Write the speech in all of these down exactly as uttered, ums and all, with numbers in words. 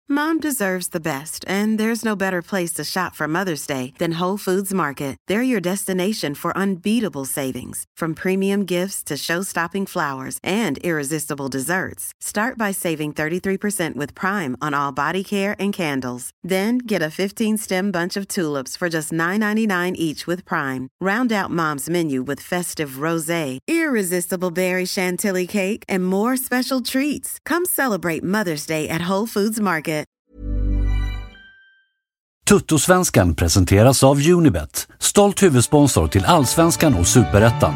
Mom deserves the best, and there's no better place to shop for Mother's Day than Whole Foods Market. They're your destination for unbeatable savings, from premium gifts to show-stopping flowers and irresistible desserts. Start by saving thirty-three percent with Prime on all body care and candles. Then get a fifteen-stem bunch of tulips for just nine ninety-nine each with Prime. Round out Mom's menu with festive rosé, irresistible berry chantilly cake, and more special treats. Come celebrate Mother's Day at Whole Foods Market. Tuttosvenskan presenteras av Unibet, stolt huvudsponsor till Allsvenskan och Superettan.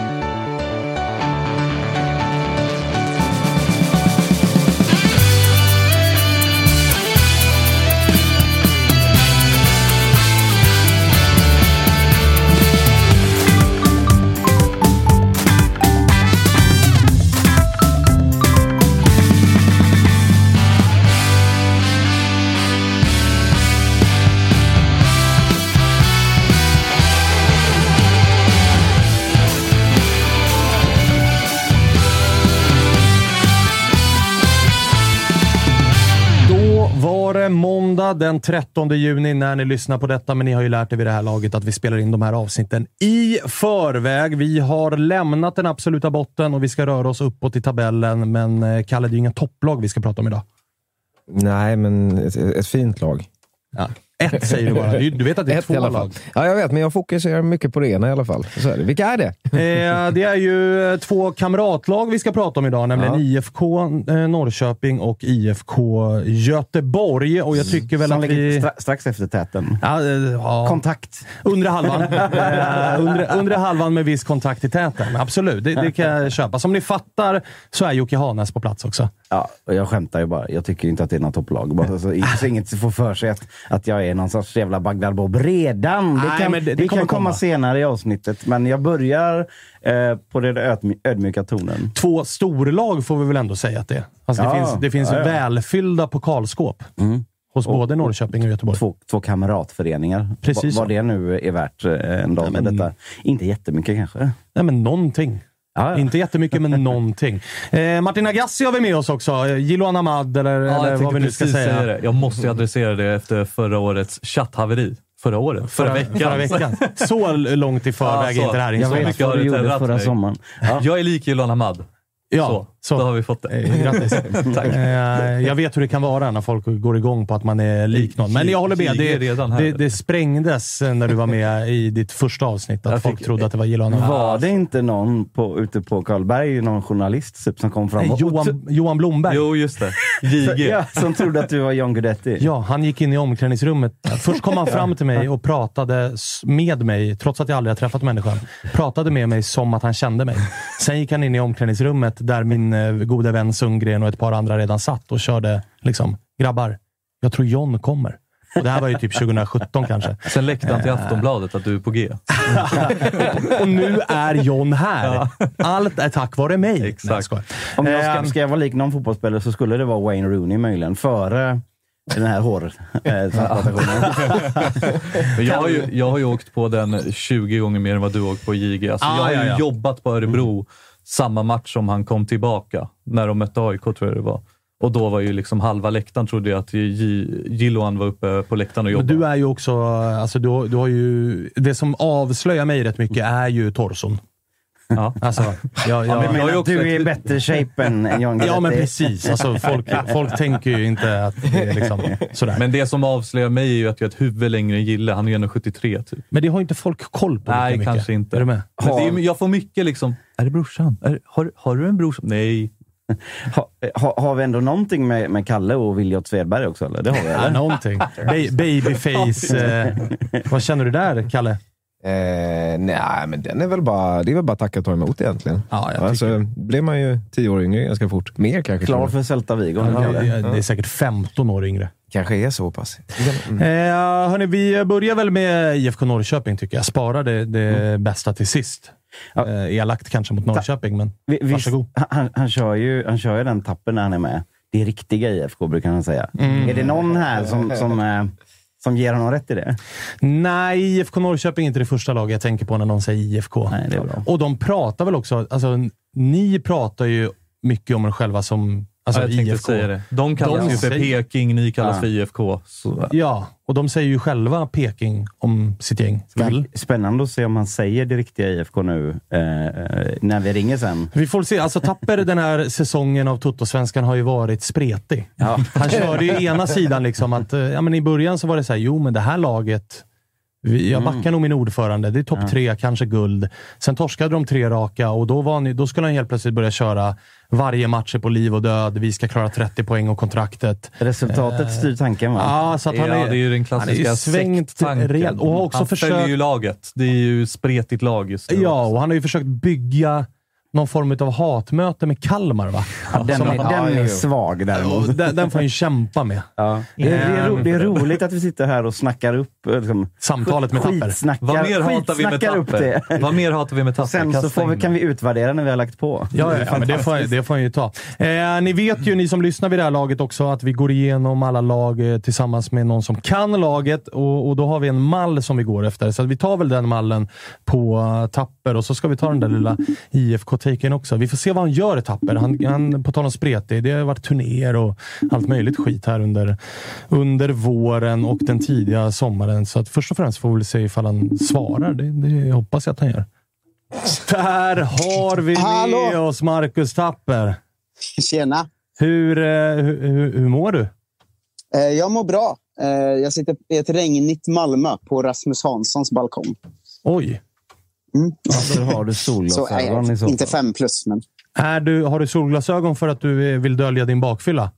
Måndag den trettonde juni när ni lyssnar på detta, men ni har ju lärt er vid det här laget att vi spelar in de här avsnitten i förväg. Vi har lämnat den absoluta botten och vi ska röra oss uppåt i tabellen, men Kalle, det är ju ingen topplag vi ska prata om idag. Nej, men ett, ett fint lag. Ja. Ett säger du bara. Du vet att det är ett två lag. Ja, jag vet, men jag fokuserar mycket på det ena i alla fall. Så är det. Vilka är det? Eh, det är ju två kamratlag vi ska prata om idag, nämligen ja. I F K eh, Norrköping och I F K Göteborg. Och jag tycker väl Som att vi... Stra- strax efter täten. Ja, eh, ja. Kontakt. Under halvan. eh, under, under halvan med viss kontakt i täten. Absolut, det, det kan jag köpa. Som ni fattar så är Jocke Hanes på plats också. Ja, och jag skämtar ju bara. Jag tycker inte att det är något topplag. Bara, så, så inget får för sig att, att jag är någon sorts jävla Bagdad Bob redan. Det kan, Nej, det, det det kan komma. komma senare i avsnittet. Men jag börjar eh, på den ödmy- ödmjuka tonen. Två storlag får vi väl ändå säga att det är. Alltså, ja, det finns, det finns ja, ja. välfyllda pokalskåp. Mm. Hos och, både Norrköping och Göteborg. Två, två kamratföreningar. Precis. Va, vad det nu är värt eh, en dag. Nej, men detta. Inte jättemycket kanske. Nej, men någonting. Ja, ja. Inte jättemycket, men någonting. Eh, Martin Agassi har vi med oss också. Jiloan Ahmad, eller, ja, eller vad vi nu ska säga. säga det. Jag måste ju adressera det efter förra årets chatthaveri. Förra året? Förra, förra veckan. Förra veckan. Så långt i förväg ja, är inte det här. Jag vet vad du gjorde förra mig. sommaren. Ja. Jag är lik Jiloan Ahmad. Ja, så, så. Då har vi fått det. Eh, grattis. Tack. Eh, jag vet hur det kan vara när folk går igång på att man är lik någon. Men jag håller med. Det, det, det sprängdes när du var med i ditt första avsnitt. Att jag folk fick, trodde att det var Jiloan Ahmad. Var det inte någon på, ute på Karlberg, någon journalist typ, som kom fram? Nej, Johan, Johan Blomberg. Jo, just det. J G. Ja, som trodde att du var John Guidetti. Ja, han gick in i omklädningsrummet. Först kom han fram till mig och pratade med mig, trots att jag aldrig har träffat människan. Pratade med mig som att han kände mig. Sen gick han in i omklädningsrummet där min eh, goda vän Sundgren och ett par andra redan satt och körde liksom, grabbar, jag tror John kommer. Och det här var ju typ tjugohundrasjutton kanske. Sen läckte han till Aftonbladet att du är på G. Och nu är John här. Ja. Allt är tack vare mig. Exakt. Nej, om jag ska, ska jag vara lik någon fotbollsspelare så skulle det vara Wayne Rooney möjligen. Före den här hårtransplantationen. jag, har ju, jag har ju åkt på den tjugo gånger mer än vad du åkt på J G. Alltså, ah, jag har ju ja, ja. jobbat på Örebro mm. samma match som han kom tillbaka. När de mötte A I K tror jag det var. Och då var ju liksom halva läktaren, trodde jag att Jiloan var uppe på läktaren och jobbade. Men du är ju också, alltså du, du har ju, det som avslöjar mig rätt mycket är ju torson. Ja. Alltså, jag, jag, jag, jag du är i bättre shape än John Guidetti. Ja, men precis. Alltså, folk, folk tänker ju inte att det är liksom sådär. Men det som avslöjar mig är ju att jag har ett huvud längre än Gille. Han är ju ändå sjuttiotre typ. Men det har inte folk koll på. Nej, mycket. kanske inte. Är du med? Men det är, jag får mycket liksom, är det brorsan? Är, har, har du en brorsan? Nej. Ha, ha, har vi ändå någonting med, med Kalle och Viljot Svedberg också? Eller? Det har vi, eller? Ja, någonting. Ba- babyface. eh, vad känner du där, Kalle? Eh, nej, men den är väl bara, det är väl bara tacka och ta emot egentligen. Ja, jag alltså, blir man ju tio år yngre ganska fort. Mer kanske. Klar för Celta Vigo. Ja, det, det, det är säkert femton år yngre. Kanske är så pass. Mm. Eh, hörni, vi börjar väl med I F K Norrköping tycker jag. Spara det, det mm. bästa till sist. Ja. Eh, elakt kanske mot Norrköping, men vi, varsågod. Han, han, kör ju, han kör ju den tappen när han är med. Det är riktiga I F K brukar han säga. Mm. Är det någon här som... som eh, Som ger honom rätt i det? Nej, I F K Norrköping är inte det första laget jag tänker på när någon säger I F K. Nej, det är bra. Och de pratar väl också, alltså ni pratar ju mycket om er själva som Alltså ja, jag I F K. Säga det. De kallas de ju för säger... Peking, ni kallas ja. för I F K. Så. Ja, och de säger ju själva Peking om sitt gäng. Väl? Spännande att se om han säger det riktiga I F K nu eh, när vi ringer sen. Vi får se. Alltså Tapper den här säsongen av Toto-svenskan har ju varit spretig. Ja. Han körde ju ena sidan liksom att ja, men i början så var det så här, jo men det här laget, jag backar mm. nog min ordförande. Det är topp ja. tre, kanske guld. Sen torskade de tre raka och då, var ni, då skulle han helt plötsligt börja köra varje match på liv och död. Vi ska klara trettio poäng och kontraktet. Resultatet eh, styr tanken, va? Ja, så att han ja, är, det är ju den klassiska sekttanken. Och har också han försökt, följer ju laget. Det är ju spretigt lag just nu. Ja, och han har ju försökt bygga någon form av hatmöte med Kalmar, va? Ja, den är, den är svag däremot. Den, den får han ju kämpa med. Ja. Det, är, det, är ro, det är roligt att vi sitter här och snackar upp liksom, samtalet med Tapper. Vad mer hatar vi med Tapper? Vad mer hatar vi med Tapper? Sen så får vi, kan vi utvärdera när vi har lagt på. Ja, ja, ja men det får, det får han ju ta. Eh, ni vet ju, ni som lyssnar vid det här laget också, att vi går igenom alla lag eh, tillsammans med någon som kan laget. Och, och då har vi en mall som vi går efter. Så vi tar väl den mallen på uh, Tapper och så ska vi ta den där lilla I F K taken också. Vi får se vad han gör i Tapper. Han, han på tal om spretig, det har varit turnéer och allt möjligt skit här under, under våren och den tidiga sommaren. Så att först och främst får vi se ifall han svarar. Det, det hoppas jag att han gör. Där har vi Hallå. med oss Marcus Tapper. Tjena. Hur, hur, hur, hur mår du? Jag mår bra. Jag sitter i ett regnigt Malmö på Rasmus Hanssons balkong. Oj. Mm. Alltså, har du solglasögon så, i så inte fem plus, men... Är du, har du solglasögon för att du vill dölja din bakfylla?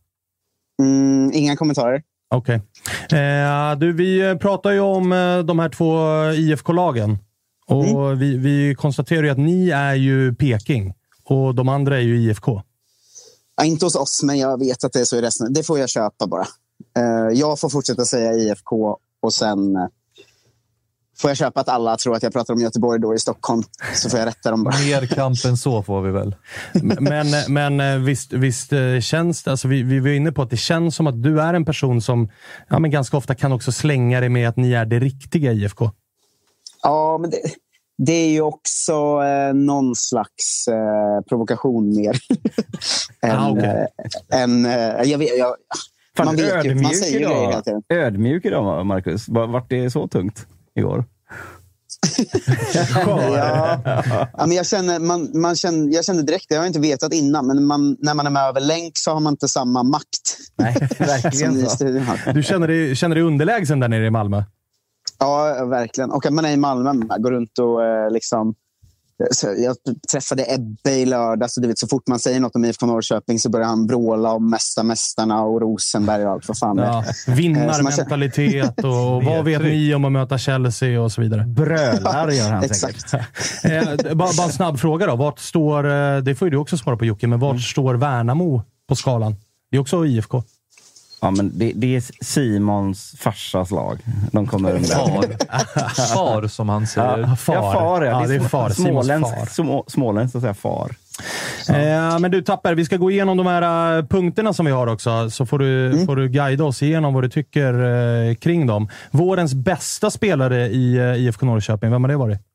Mm, inga kommentarer. Okej. Okay. Eh, du, vi pratar ju om eh, de här två I F K-lagen. Och mm. vi, vi konstaterar ju att ni är ju Peking. Och de andra är ju I F K. Ja, inte hos oss, men jag vet att det är så i resten. Det får jag köpa bara. Eh, jag får fortsätta säga I F K och sen... Eh, får jag köpa att alla tror att jag pratar om Göteborg då i Stockholm, så får jag rätta dem bara. Mer kamp än så får vi väl. Men, men visst, visst känns det, alltså vi, vi var inne på att det känns som att du är en person som ja, men ganska ofta kan också slänga dig med att ni är det riktiga I F K. Ja, men det, det är ju också eh, någon slags eh, provokation mer. än, ah, okay. eh, än, eh, jag vet, jag, Fan, man vet ju, man säger ju grejer hela tiden. Ödmjuk idag, Marcus. Vart det så tungt igår? ja. ja, men jag känner, man, man känner, jag känner direkt, jag har inte vetat innan, men man, när man är med över länk så har man inte samma makt. Nej, verkligen så. Du känner dig, känner dig underlägsen där nere i Malmö? Ja, verkligen. Och att man är i Malmö, man går runt och eh, liksom... Så jag träffade Ebbe i lördag, så, du vet, så fort man säger något om I F K Norrköping så börjar han bråla om mästarmästarna och Rosenberg och allt för fan. Ja, vinnarmentalitet och vad vet ni om att möta Chelsea och så vidare. Brölar gör han Exakt. säkert. eh, bara, bara en snabb fråga då. Vart står, det får ju du också svara på Jocke, men vart mm. står Värnamo på skalan? Det är också I F K. Ja, men det, det är Simons farsas lag. De kommer under. Far. Far, som han säger. Ja, far. Ja, far. Ja, ja, det är far. Småländsk, far. Småländsk, så att säga far. Eh, men du Tapper, vi ska gå igenom de här uh, punkterna som vi har också. Så får du, mm. får du guida oss igenom vad du tycker uh, kring dem. Vårens bästa spelare i uh, I F K Norrköping, vem har det varit?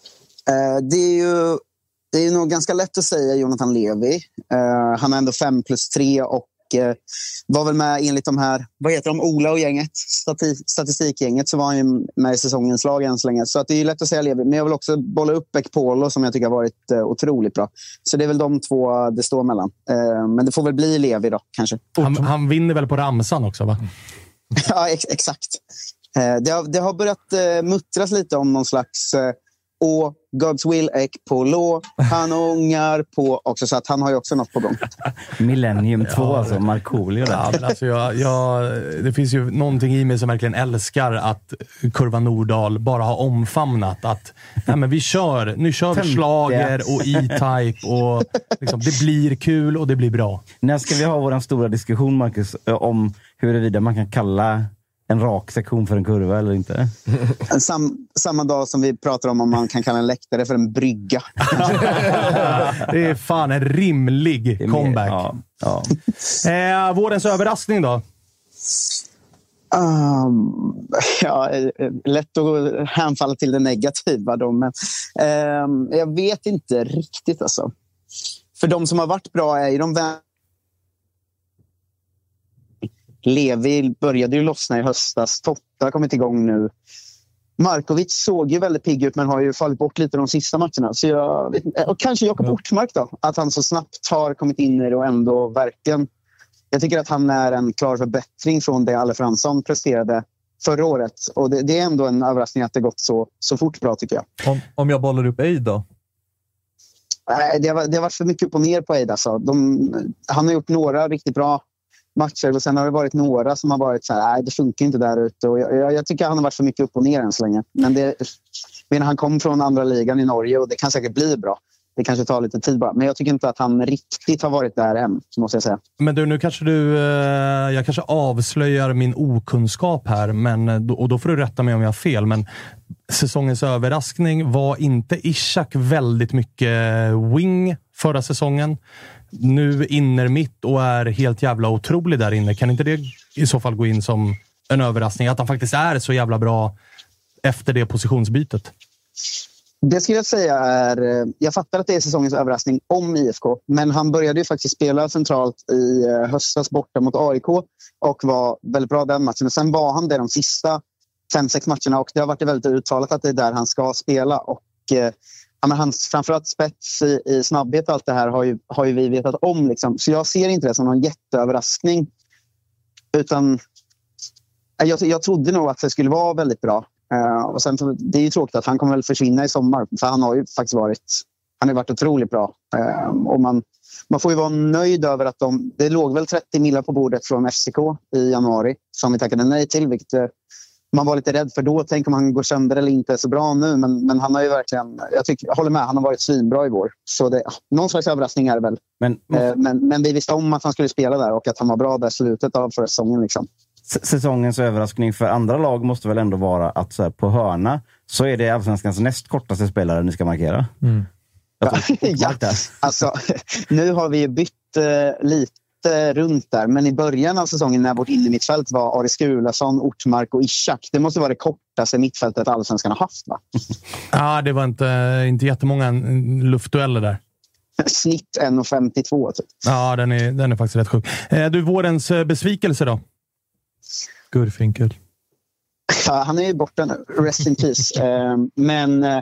Uh, det är ju det är nog ganska lätt att säga Jonathan Levi. Uh, han är ändå fem plus tre och var väl med enligt de här, vad heter de, Ola och gänget, stati- statistikgänget, så var han ju med i säsongens lag än så länge. Så att det är lätt att säga Levi, men jag vill också bolla upp Ekpolo som jag tycker har varit uh, otroligt bra. Så det är väl de två det står mellan. Uh, men det får väl bli Levi då, kanske. Han, han vinner väl på ramsan också, va? ja, ex- exakt. Uh, det, har, det har börjat uh, muttras lite om någon slags... Uh, och God's Will Ekpolo, han ångar på också, så att han har ju också något på gång. Millennium två, ja, alltså Markoolio. Ja, alltså jag, jag, det finns ju någonting i mig som verkligen älskar att Kurva Nordahl bara har omfamnat att nej, men vi kör, nu kör vi slager och E-Type och liksom, det blir kul och det blir bra. När ska vi ha vår stora diskussion, Marcus, om huruvida man kan kalla en rak sektion för en kurva eller inte? Sam, samma dag som vi pratar om om man kan kalla en läktare för en brygga. Det är fan en rimlig mer, comeback. Ja, ja. Eh, vårens överraskning då? Um, ja, lätt att hänfalla till det negativa då, men um, jag vet inte riktigt alltså. För de som har varit bra är ju de vän- Levi började ju lossna i höstas. Totta har kommit igång nu. Markovic såg ju väldigt pigg ut men har ju fallit bort lite de sista matcherna. Så jag, och kanske Jakob Ortmark då. Att han så snabbt har kommit in i det och ändå verkligen... Jag tycker att han är en klar förbättring från det Alle Fransson presterade förra året. Och det, det är ändå en överraskning att det gått så, så fort bra tycker jag. Om, om jag bollar upp Eid då? Nej, det har, det har varit för mycket upp och ner på Eid. Alltså. De, han har gjort några riktigt bra matcher och sen har det varit några som har varit så här, nej det funkar inte där ute. Och jag, jag, jag tycker han har varit för mycket upp och ner än så länge. Men det, men han kom från andra ligan i Norge och det kan säkert bli bra. Det kanske tar lite tid bara. Men jag tycker inte att han riktigt har varit där än, måste jag säga. Men du, nu kanske du... Eh, jag kanske avslöjar min okunskap här. Men, och då får du rätta mig om jag har fel. Men säsongens överraskning var inte Ishak väldigt mycket wing förra säsongen. Nu inner mitt och är helt jävla otrolig där inne. Kan inte det i så fall gå in som en överraskning? Att han faktiskt är så jävla bra efter det positionsbytet. Det skulle jag säga är... Jag fattar att det är säsongens överraskning om I F K. Men han började ju faktiskt spela centralt i höstas borta mot A I K. Och var väldigt bra den matchen. Och sen var han där de sista fem sex matcherna. Och det har varit väldigt uttalat att det är där han ska spela. Och ja, men hans framförallt spets i, i snabbhet och allt det här har ju, har ju vi vetat om. Liksom. Så jag ser inte det som någon jätteöverraskning. Utan jag, jag trodde nog att det skulle vara väldigt bra. Uh, och sen, det är ju tråkigt att han kommer väl försvinna i sommar. För han har ju faktiskt varit, han har varit otroligt bra. Uh, och man, man får ju vara nöjd över att de... Det låg väl trettio miljoner på bordet från F C K i januari. Som vi tackade nej till. Vilket uh, man var lite rädd för då. Tänk om han går sönder eller inte är så bra nu. Men, men han har ju verkligen... Jag, tycker, jag håller med, han har varit svinbra i vår. Så det, någon slags överraskning är det väl. Men, uh, men, men vi visste om att han skulle spela där. Och att han var bra där slutet av förra säsongen liksom. Säsongens överraskning för andra lag måste väl ändå vara att så här, på hörna så är det Allsvenskans näst kortaste spelare ni ska markera. Mm. Ja, alltså, nu har vi bytt uh, lite runt där, men i början av säsongen när vårt innermittfält var Aris Gulason, Ortmark och Ishak, det måste vara det kortaste mittfältet Allsvenskan har haft, va? Ja, det var inte, inte jättemånga luftdueller där. Snitt en komma femtiotvå typ. Ja, den är, den är faktiskt rätt sjuk. Eh, du, vårens besvikelse då? Gurfinkel. Ja, han är ju borta nu. Rest in peace. eh, men eh,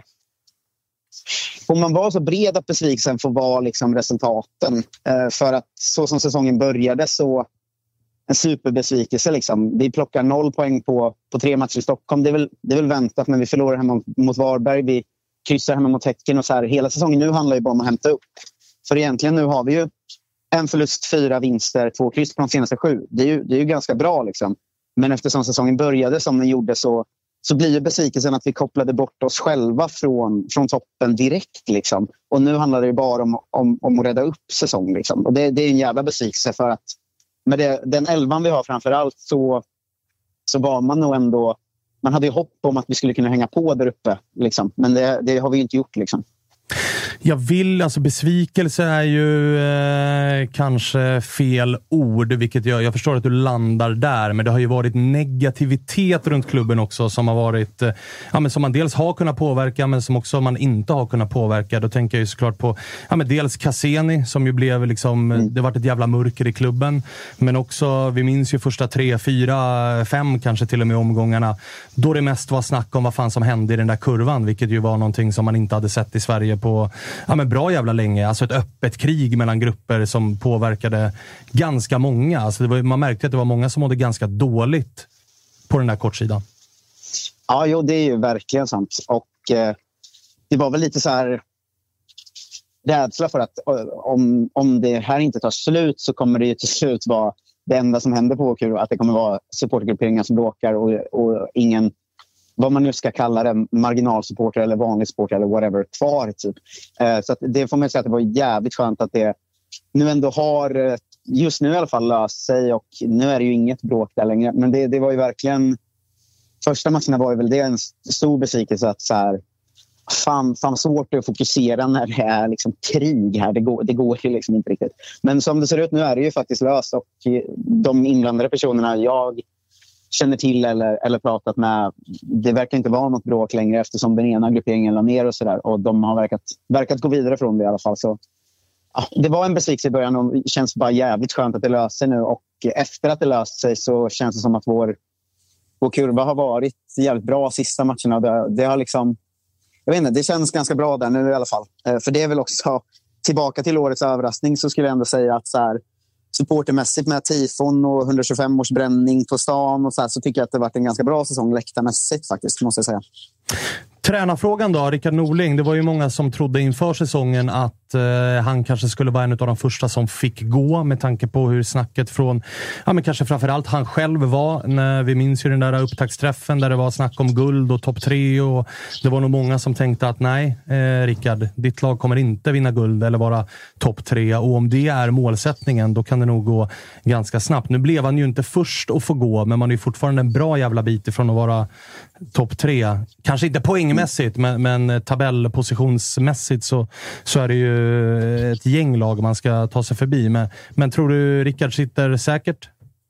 får man vara så bred att besvikelsen får vara liksom resultaten. Eh, för att så som säsongen började så en superbesvikelse. Liksom. Vi plockar noll poäng på, på tre matcher i Stockholm. Det är väl, det är väl väntat, men vi förlorar hemma mot Varberg. Vi kryssar hemma mot Häcken och så här. Hela säsongen nu handlar ju bara om att hämta upp. För egentligen nu har vi ju en förlust, fyra vinster, två kryss på de senaste sju. Det är ju, det är ju ganska bra liksom. Men eftersom säsongen började som den gjorde så, så blir ju besvikelsen att vi kopplade bort oss själva från, från toppen direkt. Liksom. Och nu handlar det ju bara om, om, om att rädda upp säsong. Liksom. Och det, det är en jävla besvikelse för att med det, den elvan vi har framför allt så, så var man nog ändå... Man hade ju hopp om att vi skulle kunna hänga på där uppe. Liksom. Men det, det har vi inte gjort liksom. Jag vill, alltså besvikelse är ju eh, kanske fel ord, vilket jag, jag förstår att du landar där, men det har ju varit negativitet runt klubben också som har varit, eh, ja men som man dels har kunnat påverka men som också man inte har kunnat påverka. Då tänker jag ju såklart på, ja men dels Cassini som ju blev liksom, mm. det varit ett jävla mörker i klubben, men också, vi minns ju första tre, fyra, fem kanske till och med omgångarna, då det mest var snack om vad fan som hände i den där kurvan, vilket ju var någonting som man inte hade sett i Sverige på ja, men bra jävla länge. Alltså ett öppet krig mellan grupper som påverkade ganska många. Alltså det var, man märkte att det var många som mådde ganska dåligt på den där kortsidan. Ja, jo, det är ju verkligen sant. Och eh, det var väl lite så här rädsla för att om, om det här inte tar slut så kommer det ju till slut vara det enda som händer på Åkuro. Att det kommer vara supportergrupperingar som bråkar och, och ingen, vad man nu ska kalla det, marginalsupporter eller vanlig supporter eller whatever, kvar typ. Eh, så att det får man säga att det var jävligt skönt att det nu ändå har, just nu i alla fall, löst sig och nu är det ju inget bråk där längre. Men det, det var ju verkligen, första matcherna var ju väl det en stor besvikelse att så här, fan, fan svårt att fokusera när det är liksom krig här. Det går, det går ju liksom inte riktigt. Men som det ser ut nu är det ju faktiskt löst och de inblandade personerna jag känner till eller, eller pratat med, det verkar inte vara något bråk längre eftersom den ena grupperingen la ner och sådär. Och de har verkat, verkat gå vidare från det i alla fall. Så Ja, det var en besvikelse i början och det känns bara jävligt skönt att det löser nu. Och efter att det löst sig så känns det som att vår, vår kurva har varit jävligt bra sista matcherna. Det, det har liksom, jag vet inte, det känns ganska bra där nu i alla fall. För det är väl också, tillbaka till årets överraskning så skulle jag ändå säga att så här, supportermässigt med tifon och hundratjugofem års bränning på stan och så här, så tycker jag att det har varit en ganska bra säsong läktarmässigt faktiskt, måste jag säga. Tränarfrågan då, Rickard Norling. Det var ju många som trodde inför säsongen att eh, han kanske skulle vara en av de första som fick gå med tanke på hur snacket från, ja men kanske framförallt han själv var. När vi minns ju den där upptaktsträffen där det var snack om guld och topp tre och det var nog många som tänkte att nej, eh, Rickard, ditt lag kommer inte vinna guld eller vara topp tre och om det är målsättningen då kan det nog gå ganska snabbt. Nu blev han ju inte först att få gå men man är ju fortfarande en bra jävla bit ifrån att vara topp tre. Kanske inte poängmässigt men, men tabellpositionsmässigt så, så är det ju ett gänglag man ska ta sig förbi. Men, men tror du Rickard sitter säkert?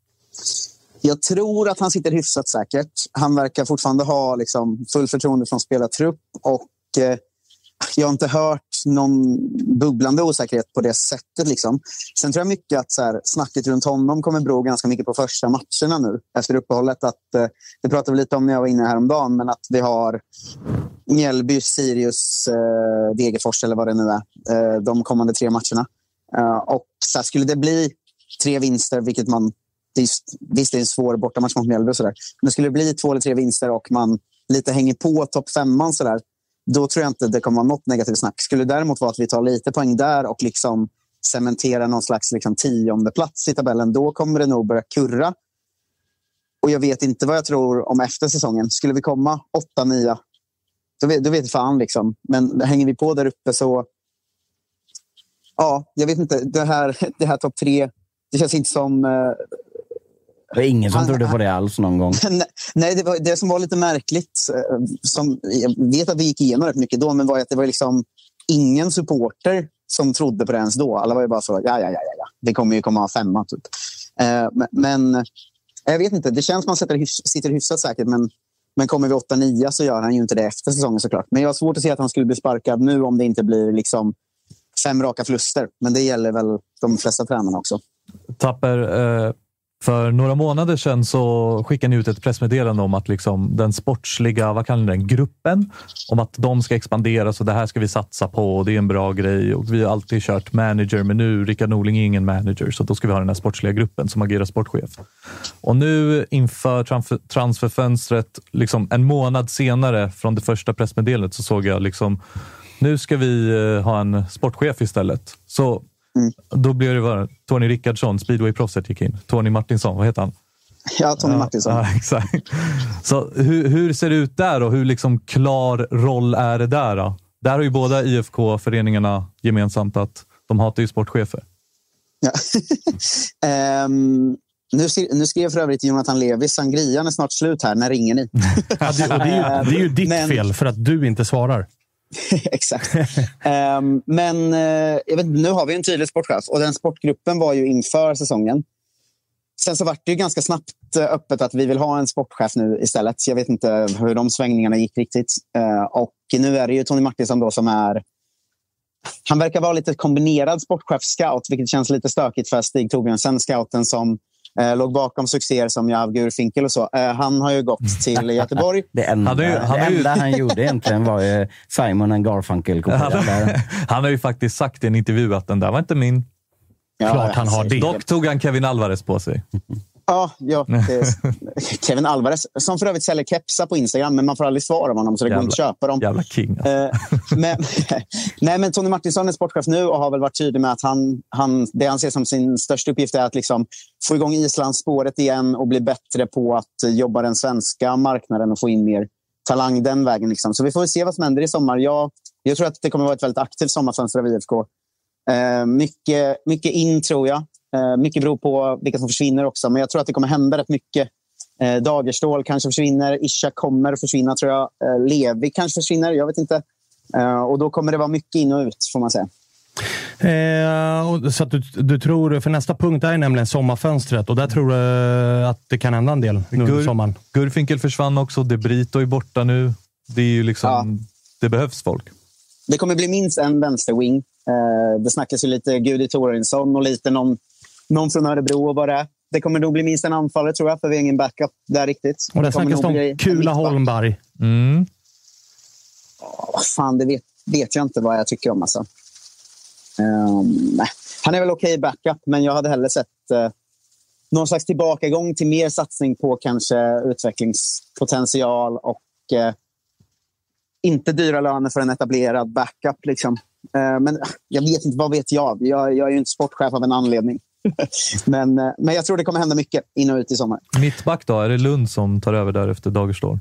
Jag tror att han sitter hyfsat säkert. Han verkar fortfarande ha liksom full förtroende från spelartrupp och eh, jag har inte hört någon bubblande osäkerhet på det sättet. Liksom. Sen tror jag mycket att så här, snacket runt honom kommer bero ganska mycket på första matcherna nu efter uppehållet. Att, eh, det pratade vi lite om när jag var inne häromdagen, men att vi har Mjällby, Sirius, eh, Degerfors eller vad det nu är, eh, de kommande tre matcherna. Eh, och så här, skulle det bli tre vinster, vilket man, det är, visst det är en svår bortamatch mot Mjällby och sådär, men skulle det bli två eller tre vinster och man lite hänger på topp femman sådär, då tror jag inte det kommer vara något negativt snack. Skulle det däremot vara att vi tar lite poäng där och liksom cementerar någon slags liksom tionde plats i tabellen, då kommer det nog börja kurra. Och jag vet inte vad jag tror om efter säsongen. Skulle vi komma åtta nio, då vet, då vet fan liksom. Men hänger vi på där uppe så... Ja, jag vet inte. Det här, det här topp tre, det känns inte som... Eh, Det var ingen som han, trodde på det alls någon gång. Nej, det, var, det som var lite märkligt, som, jag vet att vi gick igenom rätt mycket då, men var att det var liksom ingen supporter som trodde på det ens då. Alla var ju bara så, ja, ja, ja, ja, det kommer ju komma femma typ. Eh, men, men jag vet inte, det känns som man sitter, hyfs, sitter hyfsat säkert, men, men kommer vi åtta nio så gör han ju inte det efter säsongen såklart. Men jag har svårt att se att han skulle bli sparkad nu om det inte blir liksom fem raka förluster. Men det gäller väl de flesta tränarna också. Tapper... Eh... För några månader sedan så skickade ni ut ett pressmeddelande om att liksom den sportsliga, vad kallar den, gruppen, om att de ska expandera så det här ska vi satsa på och det är en bra grej och vi har alltid kört manager men nu Rickard Norling är ingen manager så då ska vi ha den här sportsliga gruppen som agerar sportchef. Och nu inför transfer, transferfönstret liksom en månad senare från det första pressmeddelandet så såg jag liksom nu ska vi ha en sportchef istället. Så Mm. Då blir det bara Tony Rickardsson, Speedway-proffset gick in. Tony Martinsson, vad heter han? Ja, Tony Martinsson. Ja, exakt. Så hur, hur ser det ut där och hur liksom klar roll är det där då? Där har ju båda I F K-föreningarna gemensamt att de hatar ju sportchefer. Ja. um, nu, nu skrev för övrigt Jonathan Levi, Sangrian är snart slut här, när ringer ni? Ja, det, och det, är ju, det är ju ditt Men... fel för att du inte svarar. Exakt. um, men uh, jag vet, nu har vi en tydlig sportchef och den sportgruppen var ju inför säsongen. Sen så var det ju ganska snabbt uh, öppet att vi vill ha en sportchef nu istället. Jag vet inte hur de svängningarna gick riktigt. Uh, och nu är det ju Tony Martinsson då som är... Han verkar vara lite kombinerad sportchef-scout, vilket känns lite stökigt för Stig Torbjörnsen, scouten som Eh, låg bakom succéer som Jav Gurfinkel och så. Eh, han har ju gått till Göteborg. Det enda han, ju, han, det enda ju... han gjorde egentligen var ju Simon and Garfunkel. Han, han har ju faktiskt sagt i en intervju att den där var inte min. Ja, klart han har det. Dock tog han Kevin Alvarez på sig. Ja, ja Kevin Alvarez, som för övrigt säljer kepsar på Instagram, men man får aldrig svar av honom så det går inte att köpa dem. Jävla king. Alltså. men, nej, men Tony Martinsson är sportchef nu och har väl varit tydlig med att han, han, det han ser som sin största uppgift är att liksom få igång Islands spåret igen och bli bättre på att jobba den svenska marknaden och få in mer talang den vägen. Liksom. Så vi får se vad som händer i sommar. Jag, jag tror att det kommer att vara ett väldigt aktivt sommarfönster av I F K. Eh, mycket, mycket in tror jag. Eh, mycket beror på vilka som försvinner också. Men jag tror att det kommer hända rätt mycket. Eh, Dagerstål kanske försvinner. Isha kommer försvinna tror jag. Eh, Levi kanske försvinner. Jag vet inte. Eh, och då kommer det vara mycket in och ut får man säga. Eh, och så att du, du tror, för nästa punkt är nämligen sommarfönstret. Och där tror du att det kan hända en del nu under sommaren. Gurfinkel försvann också. De Brito är borta nu. Det är ju liksom... Ja. Det behövs folk. Det kommer bli minst en vänsterwing. Eh, det snackas ju lite Gudi Thorensson och lite någon, någon från Örebro och vad det är. Det kommer nog bli minst en anfallare tror jag, för vi har ingen backup där riktigt. Och det snackas om Kula Holmberg. Mm. Oh, fan, det vet, vet jag inte vad jag tycker om. Alltså. Um, nej. Han är väl okej backup, men jag hade hellre sett uh, någon slags tillbakagång till mer satsning på kanske utvecklingspotential och uh, inte dyra löner för en etablerad backup. Liksom. Uh, men jag vet inte, vad vet jag? Jag, jag är ju inte sportchef av en anledning. men, uh, men jag tror det kommer hända mycket in och ut i sommar. Mittback då? Är det Lund som tar över där efter Dagerstål?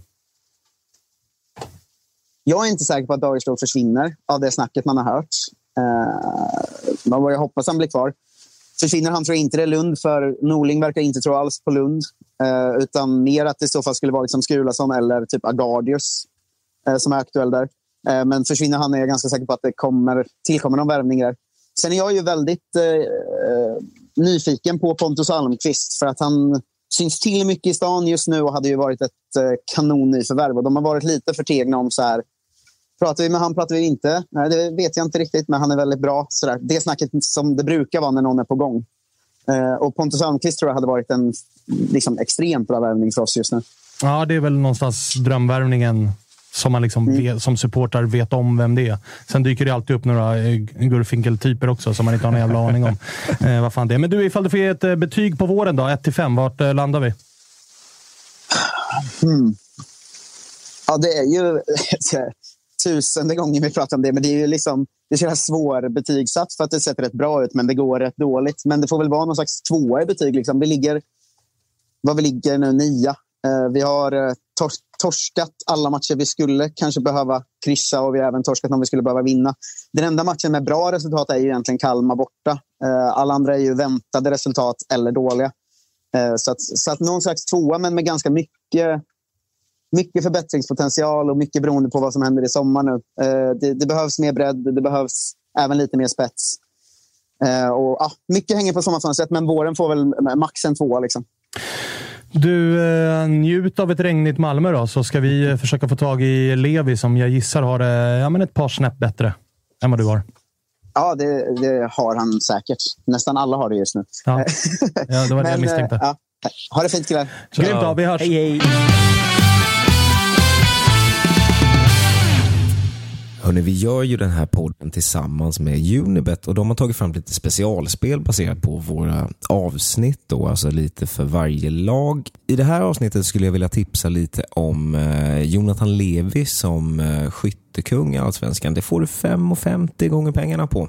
Jag är inte säker på att Dagerstål försvinner av det snacket man har hört. Uh, men vad jag hoppas han blir kvar. Försvinner han tror jag inte det är Lund, för Norling verkar inte tro alls på Lund. Uh, utan mer att det i så fall skulle vara liksom Skulason eller typ Agardius uh, som är aktuell där. Uh, men försvinner han är jag ganska säker på att det kommer, tillkommer någon värvning där. Sen är jag ju väldigt uh, nyfiken på Pontus Almqvist, för att han syns till mycket i stan just nu och hade ju varit ett uh, kanonnyförvärv. Och de har varit lite förtegna om så här. Pratar vi med han, pratar vi inte. Nej, det vet jag inte riktigt, men han är väldigt bra. Sådär. Det snacket som det brukar vara när någon är på gång. Eh, och Pontus Almqvist tror jag hade varit en liksom, extremt bra värvning för oss just nu. Ja, det är väl någonstans drömvärvningen som man liksom mm. vet, som supportar vet om vem det är. Sen dyker det alltid upp några Gurfinkel-typer också som man inte har någon jävla aning om eh, vad fan det är. Men du, ifall du får ge ett betyg på våren då, ett till fem, vart eh, landar vi? Mm. Ja, det är ju... tusende gånger vi pratar om det, men det är ju liksom det är så här svår betygsatt för att det sätter rätt bra ut, men det går rätt dåligt. Men det får väl vara någon slags tvåa i betyg liksom. Vi ligger vad vi ligger nu, nia. Eh, vi har eh, tor- torskat alla matcher vi skulle kanske behöva kryssa, och vi har även torskat om vi skulle behöva vinna. Den enda matchen med bra resultat är ju egentligen Kalmar borta. Eh, alla andra är ju väntade resultat eller dåliga. Eh, så, att, så att någon slags tvåa, men med ganska mycket Mycket förbättringspotential och mycket beroende på vad som händer i sommar nu. Eh, det, det behövs mer bredd, det behövs även lite mer spets. Eh, och, ja, mycket hänger på sommarfönstret, men våren får väl max en tvåa. Liksom. Du, eh, njut av ett regnigt Malmö då, så ska vi eh, försöka få tag i Levi som jag gissar har eh, ja, men ett par snäpp bättre än vad du har. Ja, det, det har han säkert. Nästan alla har det just nu. Ja, ja det var det jag misstänkte. Eh, ja. Ha det fint, killar. Grymt då, vi hörs. Hej, hej. Hörrni, vi gör ju den här podden tillsammans med Unibet, och de har tagit fram lite specialspel baserat på våra avsnitt då, alltså lite för varje lag. I det här avsnittet skulle jag vilja tipsa lite om eh, Jonathan Levi som eh, skyttekung i Allsvenskan. Det får du fem femtio gånger pengarna på.